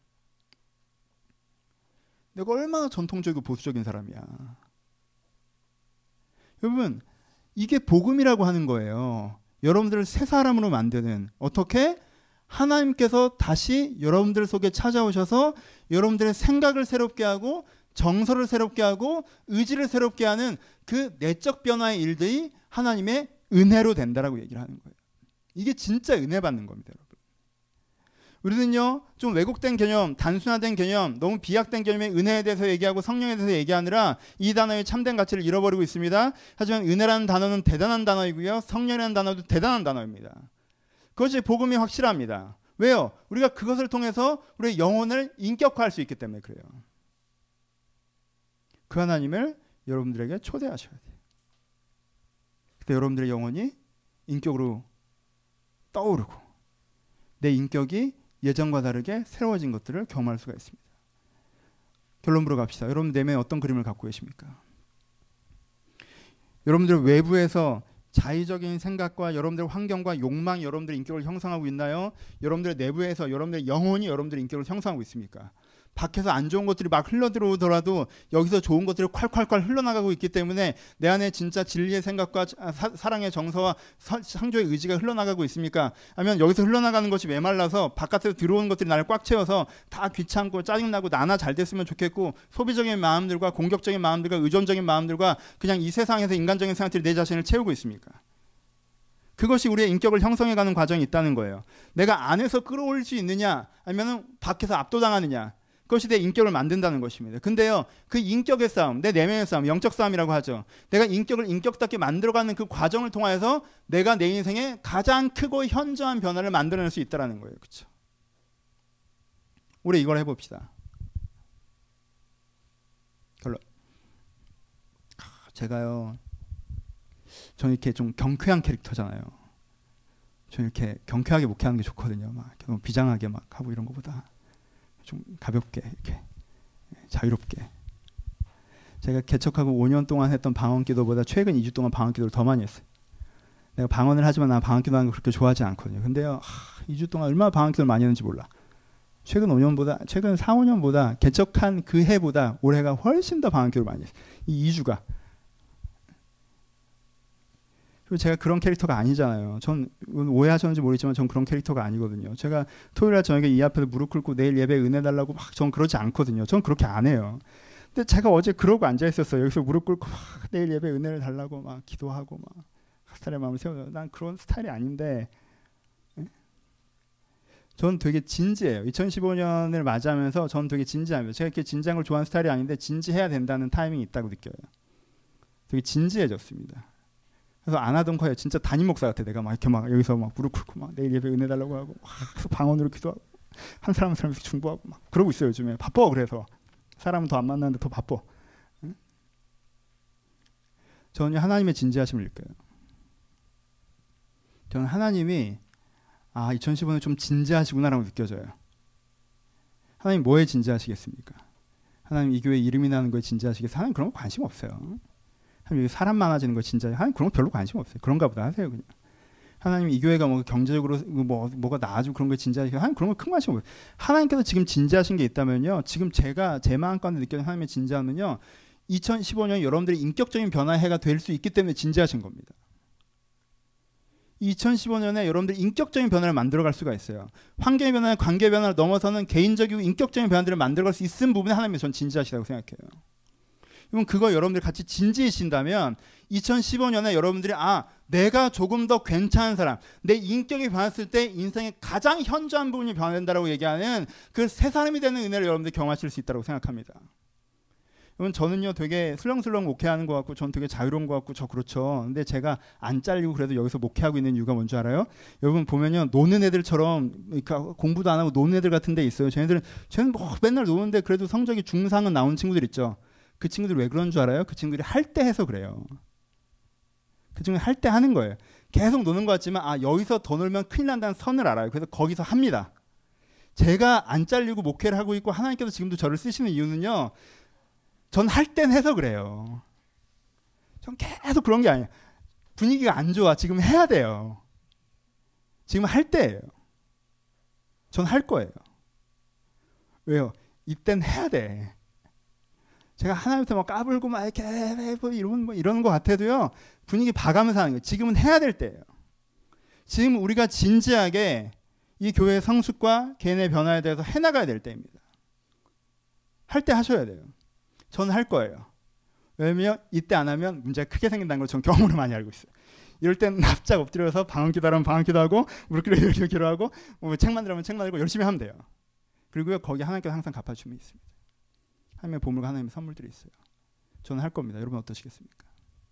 내가 얼마나 전통적이고 보수적인 사람이야. 여러분 이게 복음이라고 하는 거예요. 여러분들을 새 사람으로 만드는 어떻게? 하나님께서 다시 여러분들 속에 찾아오셔서 여러분들의 생각을 새롭게 하고 정서를 새롭게 하고 의지를 새롭게 하는 그 내적 변화의 일들이 하나님의 은혜로 된다라고 얘기를 하는 거예요. 이게 진짜 은혜 받는 겁니다. 여러분. 우리는요 좀 왜곡된 개념, 단순화된 개념, 너무 비약된 개념의 은혜에 대해서 얘기하고 성령에 대해서 얘기하느라 이 단어의 참된 가치를 잃어버리고 있습니다. 하지만 은혜라는 단어는 대단한 단어이고요. 성령이라는 단어도 대단한 단어입니다. 그것이 복음이 확실합니다. 왜요? 우리가 그것을 통해서 우리의 영혼을 인격화할 수 있기 때문에 그래요. 그 하나님을 여러분들에게 초대하셔야 돼요. 그때 여러분들의 영혼이 인격으로 떠오르고 내 인격이 예전과 다르게 새로워진 것들을 경험할 수가 있습니다. 결론부로 갑시다. 여러분 내면에 어떤 그림을 갖고 계십니까? 여러분들 외부에서 자의적인 생각과 여러분들의 환경과 욕망이 여러분들의 인격을 형성하고 있나요? 여러분들의 내부에서 여러분들의 영혼이 여러분들의 인격을 형성하고 있습니까? 밖에서 안 좋은 것들이 막 흘러들어오더라도 여기서 좋은 것들이 콸콸콸 흘러나가고 있기 때문에 내 안에 진짜 진리의 생각과 사, 사랑의 정서와 사, 창조의 의지가 흘러나가고 있습니까? 아니면 여기서 흘러나가는 것이 메말라서 바깥에서 들어오는 것들이 나를 꽉 채워서 다 귀찮고 짜증나고 나나 잘 됐으면 좋겠고 소비적인 마음들과 공격적인 마음들과 의존적인 마음들과 그냥 이 세상에서 인간적인 생각들이 내 자신을 채우고 있습니까? 그것이 우리의 인격을 형성해가는 과정이 있다는 거예요. 내가 안에서 끌어올릴 수 있느냐 아니면 밖에서 압도당하느냐 그것이 내 인격을 만든다는 것입니다. 근데요, 그 인격의 싸움, 내 내면의 싸움, 영적 싸움이라고 하죠. 내가 인격을 인격답게 만들어가는 그 과정을 통해서 내가 내 인생에 가장 크고 현저한 변화를 만들어낼 수 있다는 거예요. 그렇죠? 우리 이걸 해봅시다. 결론. 제가요, 저는 이렇게 좀 경쾌한 캐릭터잖아요. 저는 이렇게 경쾌하게 목회하는 게 좋거든요. 막 너무 비장하게 막 하고 이런 것보다. 좀 가볍게 이렇게 자유롭게. 제가 개척하고 오 년 동안 했던 방언기도보다 최근 이 주 동안 방언기도를 더 많이 했어요. 내가 방언을 하지만 난 방언기도하는 거 그렇게 좋아하지 않거든요. 근데요, 하, 이 주 동안 얼마나 방언기도를 많이 했는지 몰라. 최근 오 년보다 최근 사, 오 년보다 개척한 그 해보다 올해가 훨씬 더 방언기도를 많이 했어요. 이 이 주가. 그리고 제가 그런 캐릭터가 아니잖아요. 전 오해하셨는지 모르겠지만 전 그런 캐릭터가 아니거든요. 제가 토요일날 저녁에 이 앞에서 무릎 꿇고 내일 예배 은혜 달라고 막 전 그러지 않거든요. 전 그렇게 안 해요. 근데 제가 어제 그러고 앉아 있었어요. 여기서 무릎 꿇고 막 내일 예배 은혜를 달라고 막 기도하고 막 스타일의 마음을 세워요. 난 그런 스타일이 아닌데 전 되게 진지해요. 이천십오 년을 맞이하면서 전 되게 진지합니다. 제가 이렇게 진지한 걸 좋아하는 스타일이 아닌데 진지해야 된다는 타이밍이 있다고 느껴요. 되게 진지해졌습니다. 그래서 안 하던 거예요. 진짜 담임 목사 같아. 내가 막 이렇게 막 여기서 막 무릎 꿇고 막 내일 예배 은혜 달라고 하고 막 방언으로 기도하고 한 사람 한 사람씩 중보하고 막 그러고 있어요. 요즘에 바빠. 그래서 사람은 더 안 만나는데 더 바빠. 응? 저는 하나님의 진지하심을 느껴요. 저는 하나님이 아 이천십오 년 좀 진지하시구나라고 느껴져요. 하나님 뭐에 진지하시겠습니까? 하나님 이 교회 이름이 나는 거에 진지하시겠어요? 하나님 그런 거 관심 없어요. 하나님 사람 많아지는 거 진짜 하나님 그런 거 별로 관심 없어요. 그런가 보다 하세요 그냥. 하나님 이 교회가 뭐 경제적으로 뭐 뭐가 나아지고 그런 거에 진지하시고 하나님 그런 거 큰 관심 없어요. 하나님께서 지금 진지하신 게 있다면요. 지금 제가 제 마음 가운데 느끼는 하나님의 진지함은요. 이천십오 년 여러분들이 인격적인 변화해가 될 수 있기 때문에 진지하신 겁니다. 이천십오 년에 여러분들이 인격적인 변화를 만들어갈 수가 있어요. 환경의 변화, 관계 변화를 넘어서는 개인적이고 인격적인 변화들을 만들어갈 수 있는 부분에 하나님이 전 진지하시다고 생각해요. 그럼 그거 여러분들 같이 진지해진다면 이천십오 년에 여러분들이 아 내가 조금 더 괜찮은 사람, 내 인격이 변했을 때 인생의 가장 현저한 부분이 변화된다라고 얘기하는 그 새 사람이 되는 은혜를 여러분들 경험하실 수 있다고 생각합니다. 여러분 저는요 되게 슬렁슬렁 목회하는 것 같고 전 되게 자유로운 것 같고 저 그렇죠. 근데 제가 안 잘리고 그래도 여기서 목회하고 있는 이유가 뭔지 알아요? 여러분 보면요 노는 애들처럼 그러니까 공부도 안 하고 노는 애들 같은 데 있어요. 쟤네들은 쟤는 뭐 맨날 노는데 그래도 성적이 중상은 나오는 친구들 있죠. 그 친구들이 왜 그런 줄 알아요? 그 친구들이 할 때 해서 그래요. 그 친구들이 할 때 하는 거예요. 계속 노는 것 같지만 아 여기서 더 놀면 큰일 난다는 선을 알아요. 그래서 거기서 합니다. 제가 안 잘리고 목회를 하고 있고 하나님께서 지금도 저를 쓰시는 이유는요. 전 할 땐 해서 그래요. 전 계속 그런 게 아니에요. 분위기가 안 좋아. 지금 해야 돼요. 지금 할 때예요. 전 할 거예요. 왜요? 이땐 해야 돼. 제가 하나님한테 막 까불고 막 이렇게 뭐 이런 뭐 이러는 것 같아도요. 분위기 봐가면서 하는 거예요. 지금은 해야 될 때예요. 지금 우리가 진지하게 이 교회의 성숙과 개인의 변화에 대해서 해나가야 될 때입니다. 할 때 하셔야 돼요. 저는 할 거예요. 왜냐면 이때 안 하면 문제가 크게 생긴다는 걸 전 경험으로 많이 알고 있어요. 이럴 땐 납작 엎드려서 방언기도 하면 방언기도 하고 무릎 꿇어 기도 하고 뭐 책 만들면 책 만들고 열심히 하면 돼요. 그리고요 거기 하나님께서 항상 갚아주면 있습니다. 하나님의 보물과 하나님의 선물들이 있어요. 저는 할 겁니다. 여러분 어떠시겠습니까?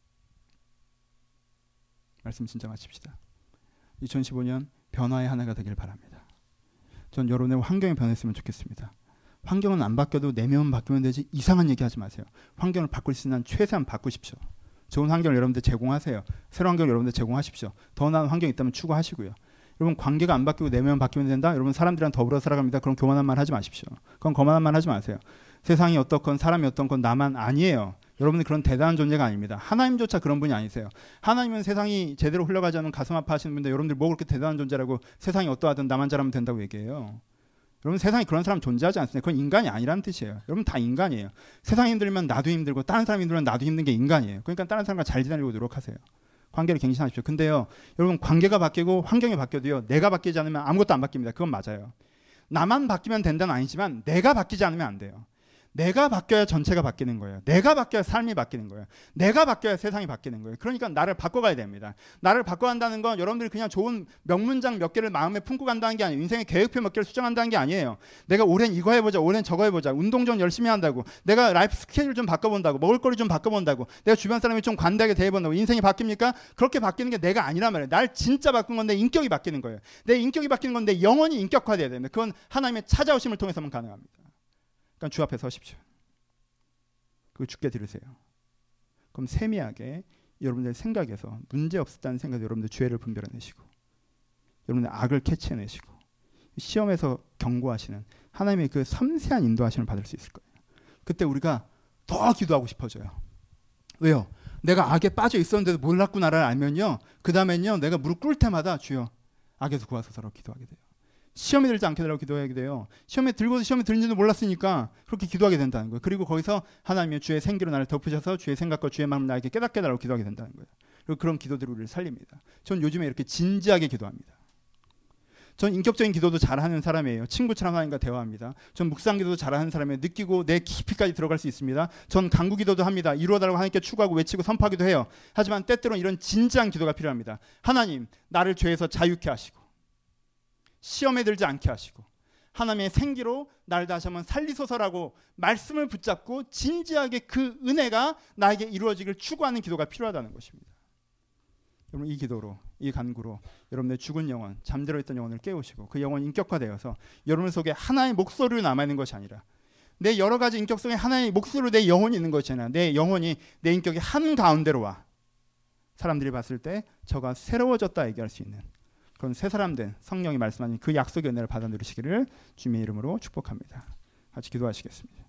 말씀 진짜 마칩시다. 이천십오 년 변화의 하나가 되길 바랍니다. 전 여러분의 환경이 변했으면 좋겠습니다. 환경은 안 바뀌어도 내면만 바뀌면 되지 이상한 얘기하지 마세요. 환경을 바꿀 수 있는 한 최대한 바꾸십시오. 좋은 환경을 여러분들 제공하세요. 새로운 환경을 여러분들 제공하십시오. 더 나은 환경이 있다면 추구하시고요. 여러분 관계가 안 바뀌고 내면만 바뀌면 된다? 여러분 사람들이랑 더불어 살아갑니다. 그런 교만한 말 하지 마십시오. 그건 거만한 말 하지 마세요. 세상이 어떻건 사람이 어떻건 나만 아니에요. 여러분은 그런 대단한 존재가 아닙니다. 하나님조차 그런 분이 아니세요. 하나님은 세상이 제대로 흘러가지 않으면 가슴 아파하시는 분인데 여러분들 뭐 그렇게 대단한 존재라고 세상이 어떠하든 나만 잘하면 된다고 얘기해요. 여러분 세상에 그런 사람 존재하지 않습니다. 그건 인간이 아니라는 뜻이에요. 여러분 다 인간이에요. 세상이 힘들면 나도 힘들고 다른 사람이 힘들면 나도 힘든 게 인간이에요. 그러니까 다른 사람과 잘 지내려고 노력하세요. 관계를 갱신하십시오. 근데요. 여러분 관계가 바뀌고 환경이 바뀌어도요. 내가 바뀌지 않으면 아무것도 안 바뀝니다. 그건 맞아요. 나만 바뀌면 된다는 아니지만 내가 바뀌지 않으면 안 돼요. 내가 바뀌어야 전체가 바뀌는 거예요. 내가 바뀌어야 삶이 바뀌는 거예요. 내가 바뀌어야 세상이 바뀌는 거예요. 그러니까 나를 바꿔가야 됩니다. 나를 바꿔간다는 건 여러분들이 그냥 좋은 명문장 몇 개를 마음에 품고 간다는 게 아니에요. 인생의 계획표 몇 개를 수정한다는 게 아니에요. 내가 올해는 이거 해보자. 올해는 저거 해보자. 운동 좀 열심히 한다고. 내가 라이프 스케줄 좀 바꿔본다고. 먹을거리 좀 바꿔본다고. 내가 주변 사람이 좀 관대하게 대해본다고. 인생이 바뀝니까? 그렇게 바뀌는 게 내가 아니란 말이에요. 날 진짜 바꾼 건데 인격이 바뀌는 거예요. 내 인격이 바뀌는 건데 영혼이 인격화돼야 됩니다. 그건 하나님의 찾아오심을 통해서만 가능합니다. 그러니까 주 앞에 서십시오. 그거 주께 들으세요. 그럼 세미하게 여러분들 생각에서 문제 없었다는 생각에 여러분들 죄를 분별해내시고 여러분들 악을 캐치해내시고 시험에서 경고하시는 하나님의 그 섬세한 인도하심을 받을 수 있을 거예요. 그때 우리가 더 기도하고 싶어져요. 왜요? 내가 악에 빠져 있었는데도 몰랐구나를 알면요. 그 다음엔요. 내가 무릎 꿇을 때마다 주여 악에서 구하소서라고 기도하게 돼요. 시험에 들지 않게 되라고 기도하게 돼요. 시험에 들고도 시험에 들는지도 몰랐으니까 그렇게 기도하게 된다는 거예요. 그리고 거기서 하나님의 주의 생기로 나를 덮으셔서 주의 생각과 주의 마음을 나에게 깨닫게 해달라고 기도하게 된다는 거예요. 그리고 그런 기도들이 우리를 살립니다. 전 요즘에 이렇게 진지하게 기도합니다. 전 인격적인 기도도 잘하는 사람이에요. 친구처럼 하나님과 대화합니다. 전 묵상 기도도 잘하는 사람이에요. 느끼고 내 깊이까지 들어갈 수 있습니다. 전 간구 기도도 합니다. 이루어달라고 하나님께 추구하고 외치고 선포하기도 해요. 하지만 때때로는 이런 진지한 기도가 필요합니다. 하나님, 나를 죄에서 자유케 하시고 시험에 들지 않게 하시고 하나님의 생기로 나를 다시 한번 살리소서라고 말씀을 붙잡고 진지하게 그 은혜가 나에게 이루어지길 추구하는 기도가 필요하다는 것입니다. 여러분 이 기도로 이 간구로 여러분의 죽은 영혼, 잠들어 있던 영혼을 깨우시고 그 영혼이 인격화되어서 여러분 속에 하나의 목소리로 남아있는 것이 아니라 내 여러 가지 인격 속에 하나의 목소리로 내 영혼이 있는 것이 아니라 내 영혼이 내 인격의 한가운데로 와 사람들이 봤을 때 저가 새로워졌다 얘기할 수 있는 그런 새 사람 된 성령이 말씀하신 그 약속의 은혜를 받아 누리시기를 주님의 이름으로 축복합니다. 같이 기도하시겠습니다.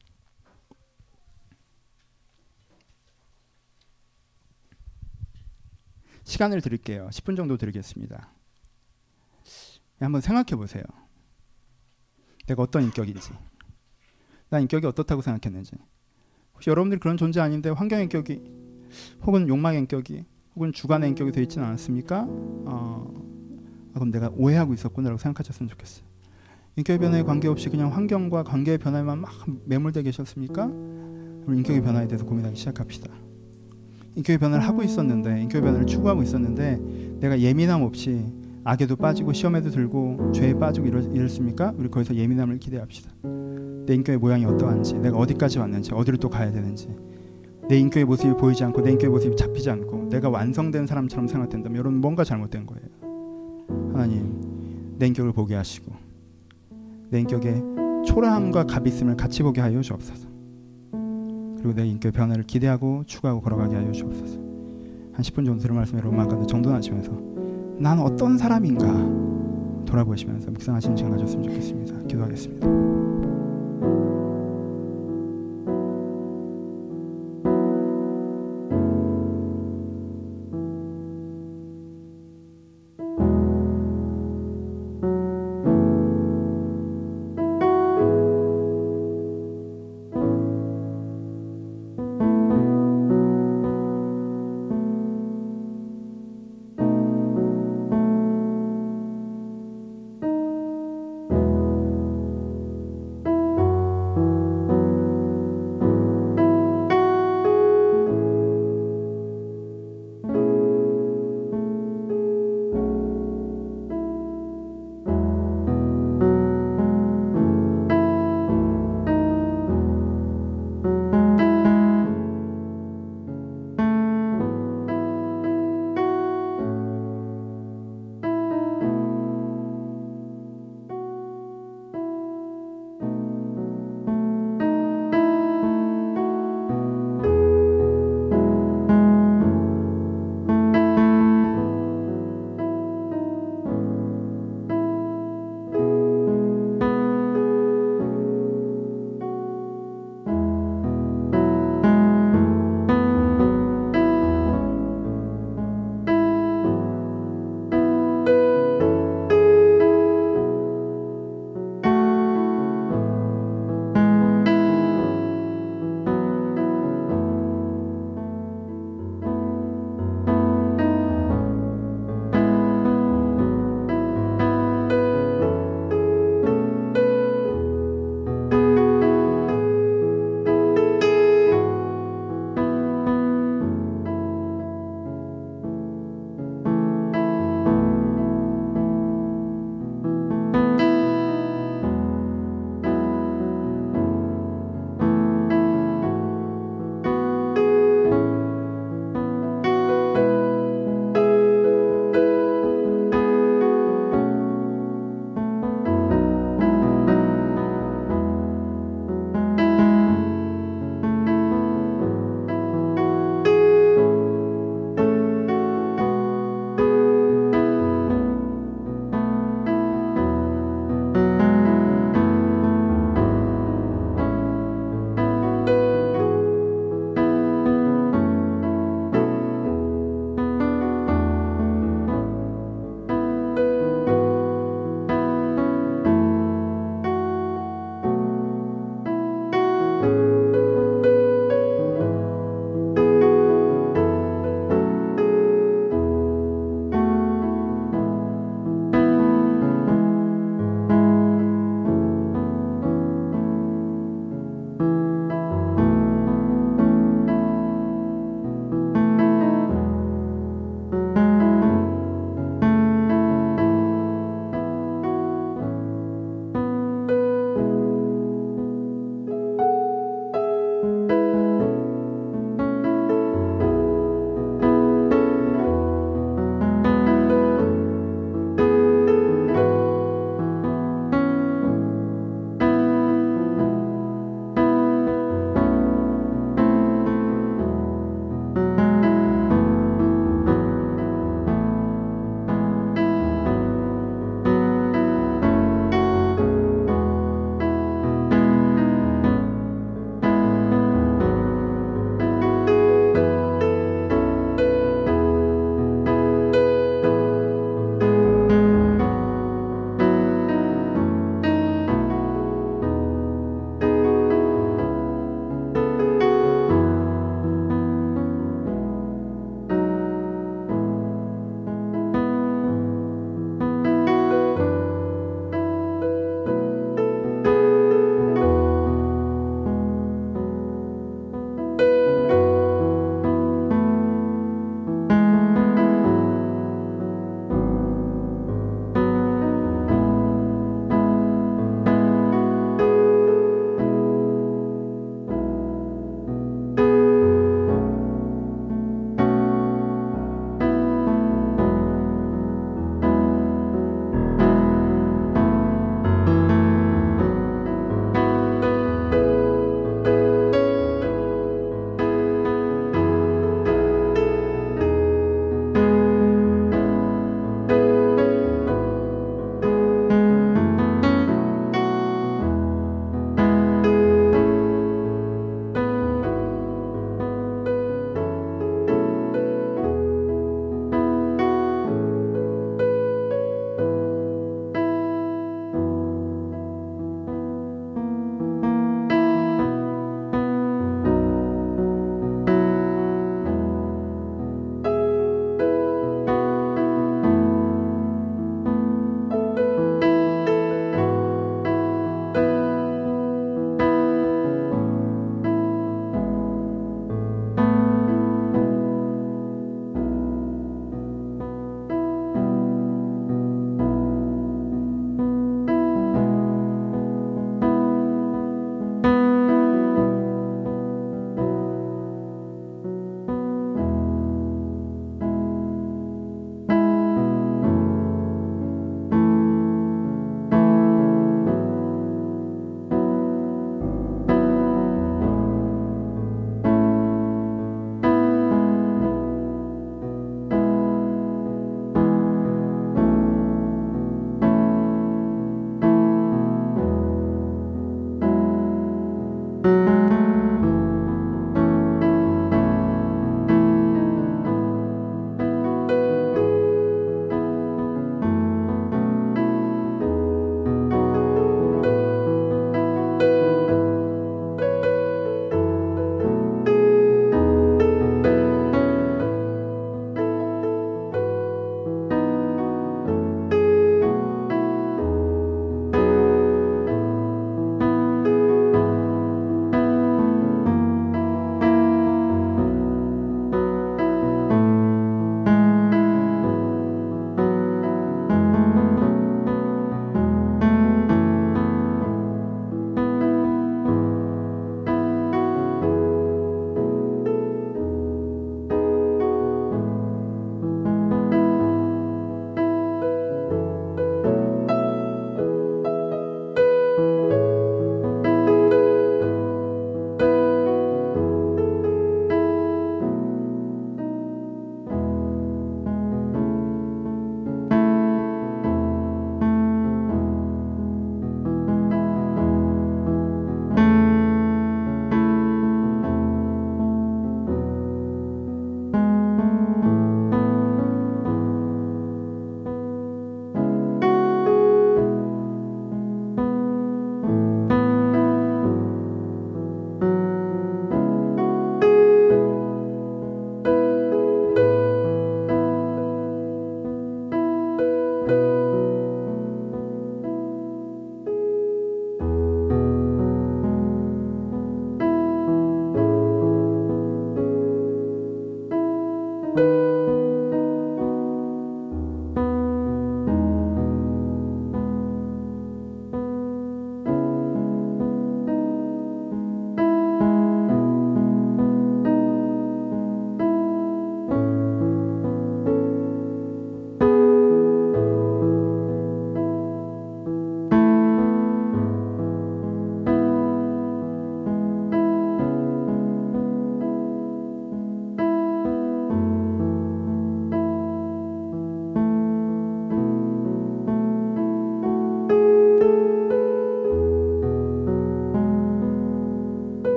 시간을 드릴게요. 십 분 정도 드리겠습니다. 한번 생각해 보세요. 내가 어떤 인격인지, 나 인격이 어떻다고 생각했는지. 혹시 여러분들이 그런 존재 아닌데 환경의 인격이 혹은 욕망의 인격이 혹은 주관의 인격이 되어 있지는 않았습니까? 어, 아, 그럼 내가 오해하고 있었구나라고 생각하셨으면 좋겠어요. 인격의 변화에 관계없이 그냥 환경과 관계의 변화에만 막 매몰되어 계셨습니까? 우리 인격의 변화에 대해서 고민하기 시작합시다. 인격의 변화를 하고 있었는데, 인격의 변화를 추구하고 있었는데 내가 예민함 없이 악에도 빠지고 시험에도 들고 죄에 빠지고 이럴, 이랬습니까? 우리 거기서 예민함을 기대합시다. 내 인격의 모양이 어떠한지, 내가 어디까지 왔는지, 어디를 또 가야 되는지, 내 인격의 모습이 보이지 않고 내 인격의 모습이 잡히지 않고 내가 완성된 사람처럼 생각된다면 여러분 뭔가 잘못된 거예요. 하나님, 내 인격을 보게 하시고 내 인격에 초라함과 가비씀을 같이 보게 하여 주옵소서. 그리고 내 인격의 변화를 기대하고 추구하고 걸어가게 하여 주옵소서. 한 십 분 정도 들은 말씀 여러분만 가운데 정돈하시면서 난 어떤 사람인가 돌아보시면서 묵상하시는 시간 가졌으면 좋겠습니다. 기도하겠습니다.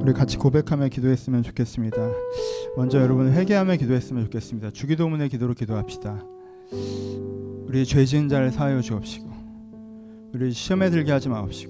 우리 같이 고백하며 기도했으면 좋겠습니다. 먼저 여러분 회개하며 기도했으면 좋겠습니다. 주기도문의 기도로 기도합시다. 우리 죄 지은 자를 사하여 주옵시고 우리 시험에 들게 하지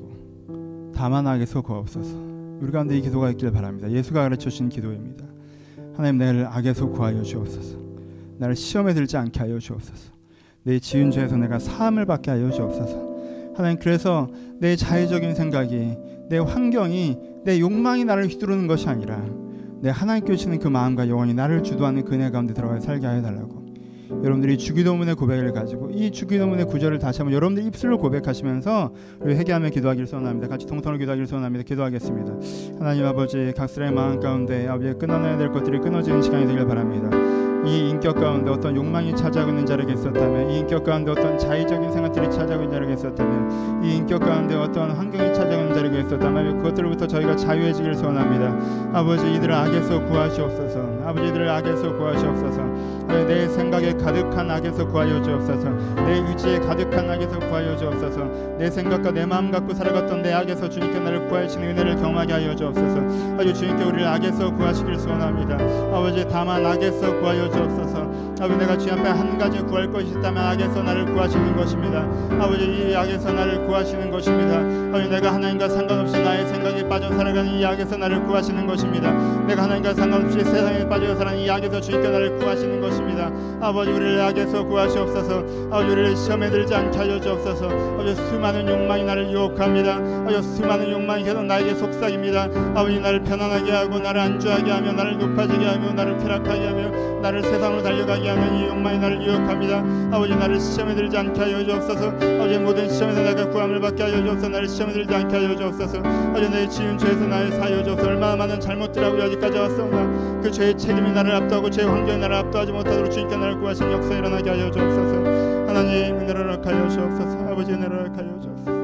마옵시고 다만 악에서 구하옵소서. 우리 가운데 이 기도가 있길 바랍니다. 예수가 가르쳐 주신 기도입니다. 하나님, 나를 악에서 구하여 주옵소서. 나를 시험에 들지 않게 하여 주옵소서. 내 지은 죄에서 내가 사함을 받게 하여 주옵소서. 하나님, 그래서 내 자의적인 생각이, 내 환경이, 내 욕망이 나를 휘두르는 것이 아니라 내 하나님께 주시는 그 마음과 영혼이 나를 주도하는 그 은혜 가운데 들어가 살게 하여 달라고. 여러분들이 주기도문의 고백을 가지고 이 주기도문의 구절을 다시 한번 여러분들 입술로 고백하시면서 우리 회개하며 기도하기를 소원합니다. 같이 통성으로 기도하기를 소원합니다. 기도하겠습니다. 하나님 아버지, 각 사람의 마음 가운데 아버지 끊어내야 될 것들이 끊어지는 시간이 되길 바랍니다. 이 인격 가운데 어떤 욕망이 차지하고 있는 자에게 있었다면, 이 인격 가운데 어떤 자의적인 생각들이 차지하고 있는 자에게 있었다면, 이 인격 가운데 어떤 환경이 차지하고 있는 자에게 있었다면 그것들로부터 저희가 자유해지기를 소원합니다. 아버지, 이들을 악에서 구하시옵소서. 아버지, 이들을 악에서 구하시옵소서. 내 생각에 가득한 악에서 구하여 주옵소서. 내 의지에 가득한 악에서 구하여 주옵소서. 내 생각과 내 마음 갖고 살아갔던 내 악에서 주님께 나를 구하시는 은혜를 경험하게 하여 주옵소서. 아버지, 주님께 우리를 악에서 구하시길 소원합니다. 아버지, 다만 악에서 구하여 주옵소서. 아버지, 내가 주님 앞에 한 가지 구할 것이 있다면 악에서 나를 구하시는 것입니다. 아버지, 이 악에서 나를 구하시는 것입니다. 아버지, 내가 하나님과 상관없이 나의 생각에 빠져 살아가는 이 악에서 나를 구하시는 것입니다. 내가 하나님과 상관없이 세상에 빠져 살아가는 이 악에서 주님께 나를 구하시는 것입니다. 아버지, 우리를 악에서 구하시옵소서. 아버지, 우리를 시험에 들지 않게 하여 주옵소서. 아버지, 수많은 욕망이 나를 유혹합니다. 아버지, 수많은 욕망이 계속 나에게 속삭입니다. 아버지, 나를 편안하게 하고 나를 안주하게 하며 나를 높아지게 하며 나를 쾌락하게 하며 나를 세상으로 달려가게 하는 이 욕망이 나를 유혹합니다. 아버지, 나를 시험에 들지 않게 하여 주옵소서. 아버지, 모든 시험에서 내가 구함을 받게 하여 주옵소서. 나를 시험에 들지 않게 하여 주옵소서. 아버지, 내 지은 죄에서 나를 사하여 주옵소서. 얼마나 많은 잘못들하고 여기까지 왔사오나 그 죄의 책임이 나를 압도하고 죄의 환경이 나를 압도하지 못하도록 주님께 나를 구하신 역사 일어나게 하여 주옵소서. 하나님, 은혜를 허락하여 주옵소서. 아버지, 은혜를 허락하여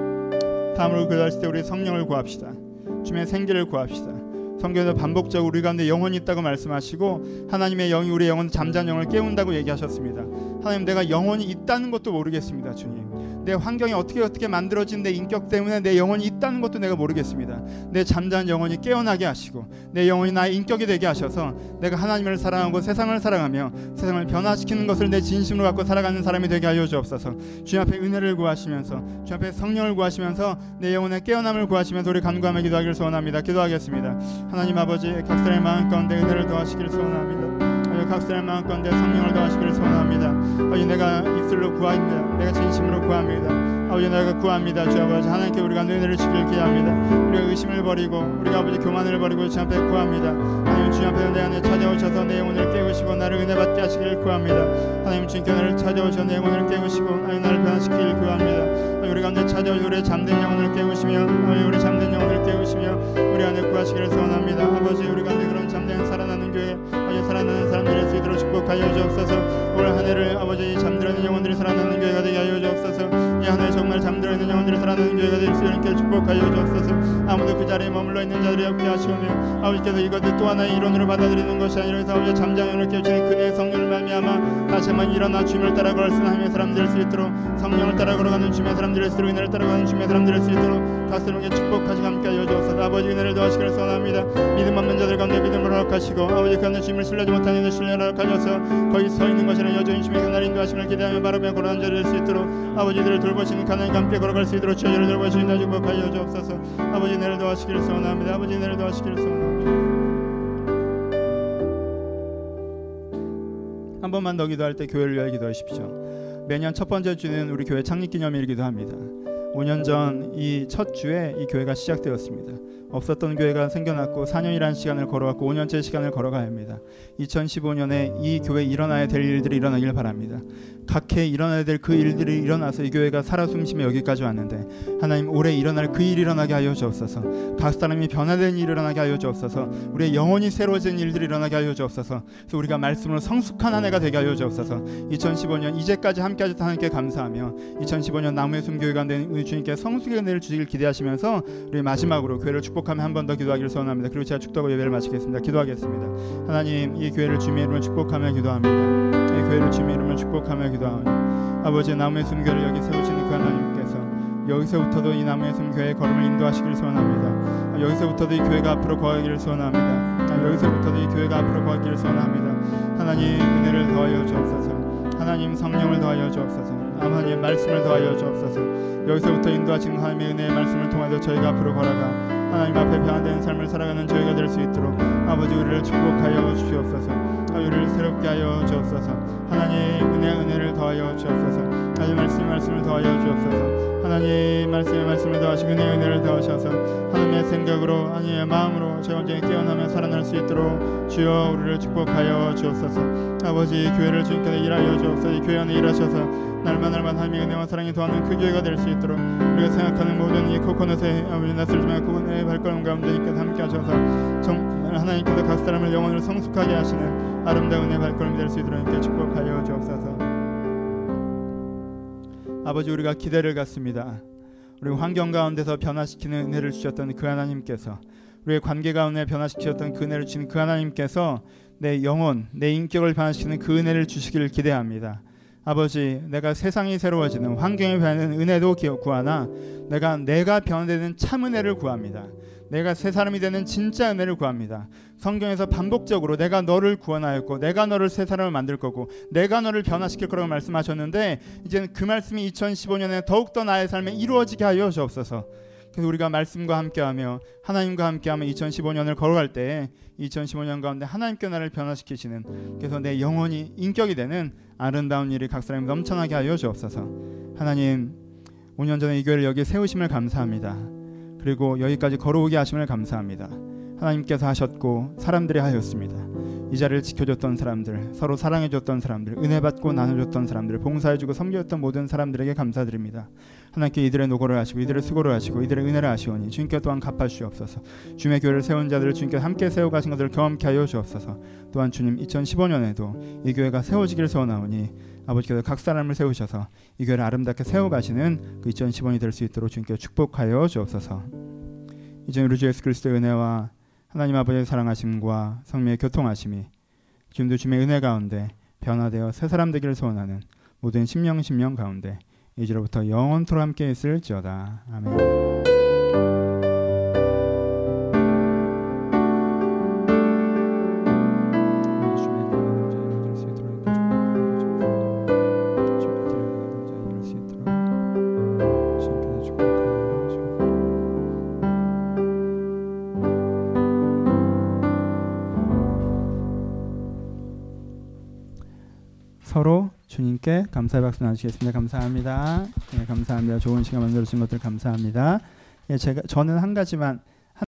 주옵소서. 다음으로 기도하실 때 우리 성령을 구합시다. 주님의 생기를 구합시다. 성경에서 반복적으로 우리 가운데 영혼이 있다고 말씀하시고 하나님의 영이 우리의 영혼, 잠자는 영을 깨운다고 얘기하셨습니다. 하나님, 내가 영혼이 있다는 것도 모르겠습니다. 주님, 내 환경이 어떻게 어떻게 만들어진 내 인격 때문에 내 영혼이 있다는 것도 내가 모르겠습니다. 내 잠자는 영혼이 깨어나게 하시고 내 영혼이 나의 인격이 되게 하셔서 내가 하나님을 사랑하고 세상을 사랑하며 세상을 변화시키는 것을 내 진심으로 갖고 살아가는 사람이 되게 하여 주옵소서. 주님 앞에 은혜를 구하시면서 주님 앞에 성령을 구하시면서 내 영혼의 깨어남을 구하시면서 우리 간구하며 기도하기를 소원합니다. 기도하겠습니다. 하나님 아버지, 각 사람의 마음 가운데 은혜를 더하시기를 소원합니다. 각 사람의 마음 가운데 성령을 더하시기를 소원합니다. 아버지, 내가 입술로 구합니다. 내가 진심으로 구합니다. 아버지, 내가 구합니다. 주 아버지, 하나님께 우리가 은혜를 주길 기도합니다. 우리가 의심을 버리고 우리가 아버지 교만을 버리고 주 앞에 구합니다. 하나님, 주 앞에 내 안에 찾아오셔서 내 영혼을 깨우시고 나를 은혜 받게 하시길 구합니다. 하나님, 주님께 나를 찾아오셔서 내 영혼을 깨우시고 하나님 나를 변화시키길 구합니다. 하나님, 우리 가운데 찾아오셔서 우리의 잠든 영혼을 깨우시며 하나님, 우리 잠든 영혼을 깨우시며 우리 안에 구하시기를 소원합니다. 아버지, 우리 가운데 그런 잠든 살아나는 교회, 아버지, 살아나는 사람들이 될 수 있도록 축복하여 주옵소서. 올 한 해를 아버지, 잠들어 있는 영혼들이 살아나는 교회가 되게 하여 주옵소서. 이 한 해 정말 잠들어 있는 영혼들이 살아나는 교회가 될 수 있게 축복하여 주옵소서. 아무도 그 자리에 머물러 있는 자들이 없게 하시오며 아버지께서 이것을 또 하나의 이론으로 받아들이는 것이 아니라 아버지, 잠자는 영혼을 깨우치는 그네의 성령을 말미암아 다시 한번 일어나 주님을 따라 걸을 수 있는 하나님의 사람 될 수 있도록, 성령을 따라 걸어가는 주님의 사람 될 수 있도록, 은혜를 따라가는 주님의 사람 될 수 있도록 각 사람에게 축복하시고 함께 하여 주옵소서. 아버지, 은혜를 더하시기를 소원합니다. 믿음 없는 자들 가운데 믿음을 허락하시고 아버지, 가운데 주님을 신뢰하지 못하는 이들 신뢰를 허락하셔서 거기 서 있는 것이 아니라 여전히 주님의 그날 인도하심을 기대하며 바라보며 걸어가는 자들 될 수 있도록 아버지들을 돌보시는 하나님과 함께 걸어갈 수 있도록 저희를 돌보시는 축복하여 주옵소서. 아버지, 은혜를 더하시기를 소원합니다. 아버지, 은혜를 더하시기를 소원합니다. 한 번만 더 기도할 때 교회를 위하여 기도하십시오. 매년 첫 번째 주는 우리 교회 창립기념일이기도 합니다. 오 년 전 이 첫 주에 이 교회가 시작되었습니다. 없었던 교회가 생겨났고 사 년이라는 시간을 걸어왔고 오 년째 시간을 걸어가야 합니다. 이천십오 년에 이 교회에 일어나야 될 일들이 일어나길 바랍니다. 각 해 일어나야 될 그 일들이 일어나서 이 교회가 살아 숨쉬며 여기까지 왔는데 하나님, 올해 일어날 그 일이 일어나게 하여 주옵소서. 각 사람이 변화된 일이 일어나게 하여 주옵소서. 우리의 영혼이 새로워진 일들이 일어나게 하여 주옵소서. 그래서 우리가 말씀으로 성숙한 한 해가 되게 하여 주옵소서. 이천십오 년 이제까지 함께 하셨던 하나님께 감사하며 이천십오 년 나무의 숨 교회가 된 우리 주님께 성숙의 은혜를 주시길 기대하시면서 우리 마지막으로 교회를 축복하며 한 번 더 기도하기를 소원합니다. 그리고 제가 축도하고 예배를 마치겠습니다. 기도하겠습니다. 하나님, 이 교회를 주님의 이름으로 축복하며 기도합니다. 이 교회를 주님의 이름으로 축복하며 기도하오니 아버지, 나무의 숨교를 여기 세우시는 그 하나님께서 여기서부터도 이 나무에섬 교회의 걸음을 인도하시길 소원합니다. 여기서부터도 이 교회가 앞으로 거하기를 소원합니다. 여기서부터도 이 교회가 앞으로 거하기를 소원합니다. 하나님 은혜를 더하여 주옵소서. 하나님 성령을 더하여 주옵소서. 하나님 말씀을 더하여 주옵소서. 여기서부터 인도하시는 하나님의 은혜의 말씀을 통해서 저희가 앞으로 걸어가 하나님 앞에 변화되는 삶을 살아가는 저희가 될 수 있도록 아버지 우리를 축복하여 주시옵소서. 우리를 새롭게 하여 주옵소서. 하나님 은혜 은혜를 더하여 주옵소서. 하나님 말씀 말씀을 더하여 주옵소서. 하나님 말씀의 말씀을 더하시고 은혜 은혜를 더하셔서 하나님의 생각으로 하나님의 마음으로 저희 온전히 깨어나며 살아날 수 있도록 주여 우리를 축복하여 주옵소서. 아버지 교회를 주님께서 일하여 주옵소서. 이 교회 안에 일하셔서 날마다 날마다 하나님의 은혜와 사랑이 더하는 그 교회가 될 수 있도록 우리가 생각하는 모든 이 코코넛의 아버지 낯설지만 코코넛의 발걸음 가운데 님께서 함께 하셔서 정말 하나님께서 각 사람을 영혼을 성숙하게 하시는 아름다운 은혜의 발걸음이 될 수 있도록 함께 축복하여 주옵소서. 아버지 우리가 기대를 갖습니다. 우리 환경 가운데서 변화시키는 은혜를 주셨던 그 하나님께서 우리의 관계 가운데 변화시키셨던 그 은혜를 주신 그 하나님께서 내 영혼, 내 인격을 변화시키는 그 은혜를 주시기를 기대합니다. 아버지 내가 세상이 새로워지는 환경이 변하는 은혜도 구하나 내가 내가 변화되는 참 은혜를 구합니다. 내가 새 사람이 되는 진짜 은혜를 구합니다. 성경에서 반복적으로 내가 너를 구원하였고 내가 너를 새 사람을 만들 거고 내가 너를 변화시킬 거라고 말씀하셨는데 이제는 그 말씀이 이천십오 년에 더욱더 나의 삶에 이루어지게 하여 주옵소서. 그래서 우리가 말씀과 함께하며 하나님과 함께하며 이천십오 년을 걸어갈 때 이천십오 년 가운데 하나님께 나를 변화시키시는 그래서 내 영혼이 인격이 되는 아름다운 일이 각 사람이 넘쳐나게 하여 주옵소서. 하나님 오 년 전에 이 교회를 여기 세우심을 감사합니다. 그리고 여기까지 걸어오게 하심을 감사합니다. 하나님께서 하셨고 사람들이 하였습니다. 이 자리를 지켜줬던 사람들, 서로 사랑해줬던 사람들, 은혜 받고 나눠줬던 사람들, 봉사해주고 섬겨줬던 모든 사람들에게 감사드립니다. 하나님께 이들의 노고를 하시고 이들의 수고를 하시고 이들의 은혜를 하시오니 주님께 또한 갚아주시옵소서. 주님의 교회를 세운 자들을 주님께 함께 세워가신 것들을 경험케 하여 주옵소서. 또한 주님 이천십오 년에도 이 교회가 세워지기를 소원하오니 아버지께서 각 사람을 세우셔서 이 교회를 아름답게 세워가시는 그 이천십오 년이 될 수 있도록 주님께 축복하여 주옵소서. 이제 우리 주 예수 그리스도의 은혜와 하나님 아버지의 사랑하심과 성령의 교통하심이 지금도 주님의 은혜 가운데 변화되어 새 사람 되기를 소원하는 모든 심령 심령 가운데 이제로부터 영원토록 함께 있을지어다. 아멘. 서로 주님께 감사의 박수 나누시겠습니다. 감사합니다. 네, 감사합니다. 좋은 시간 만들어 주신 것들 감사합니다. 예, 제가 저는 한 가지만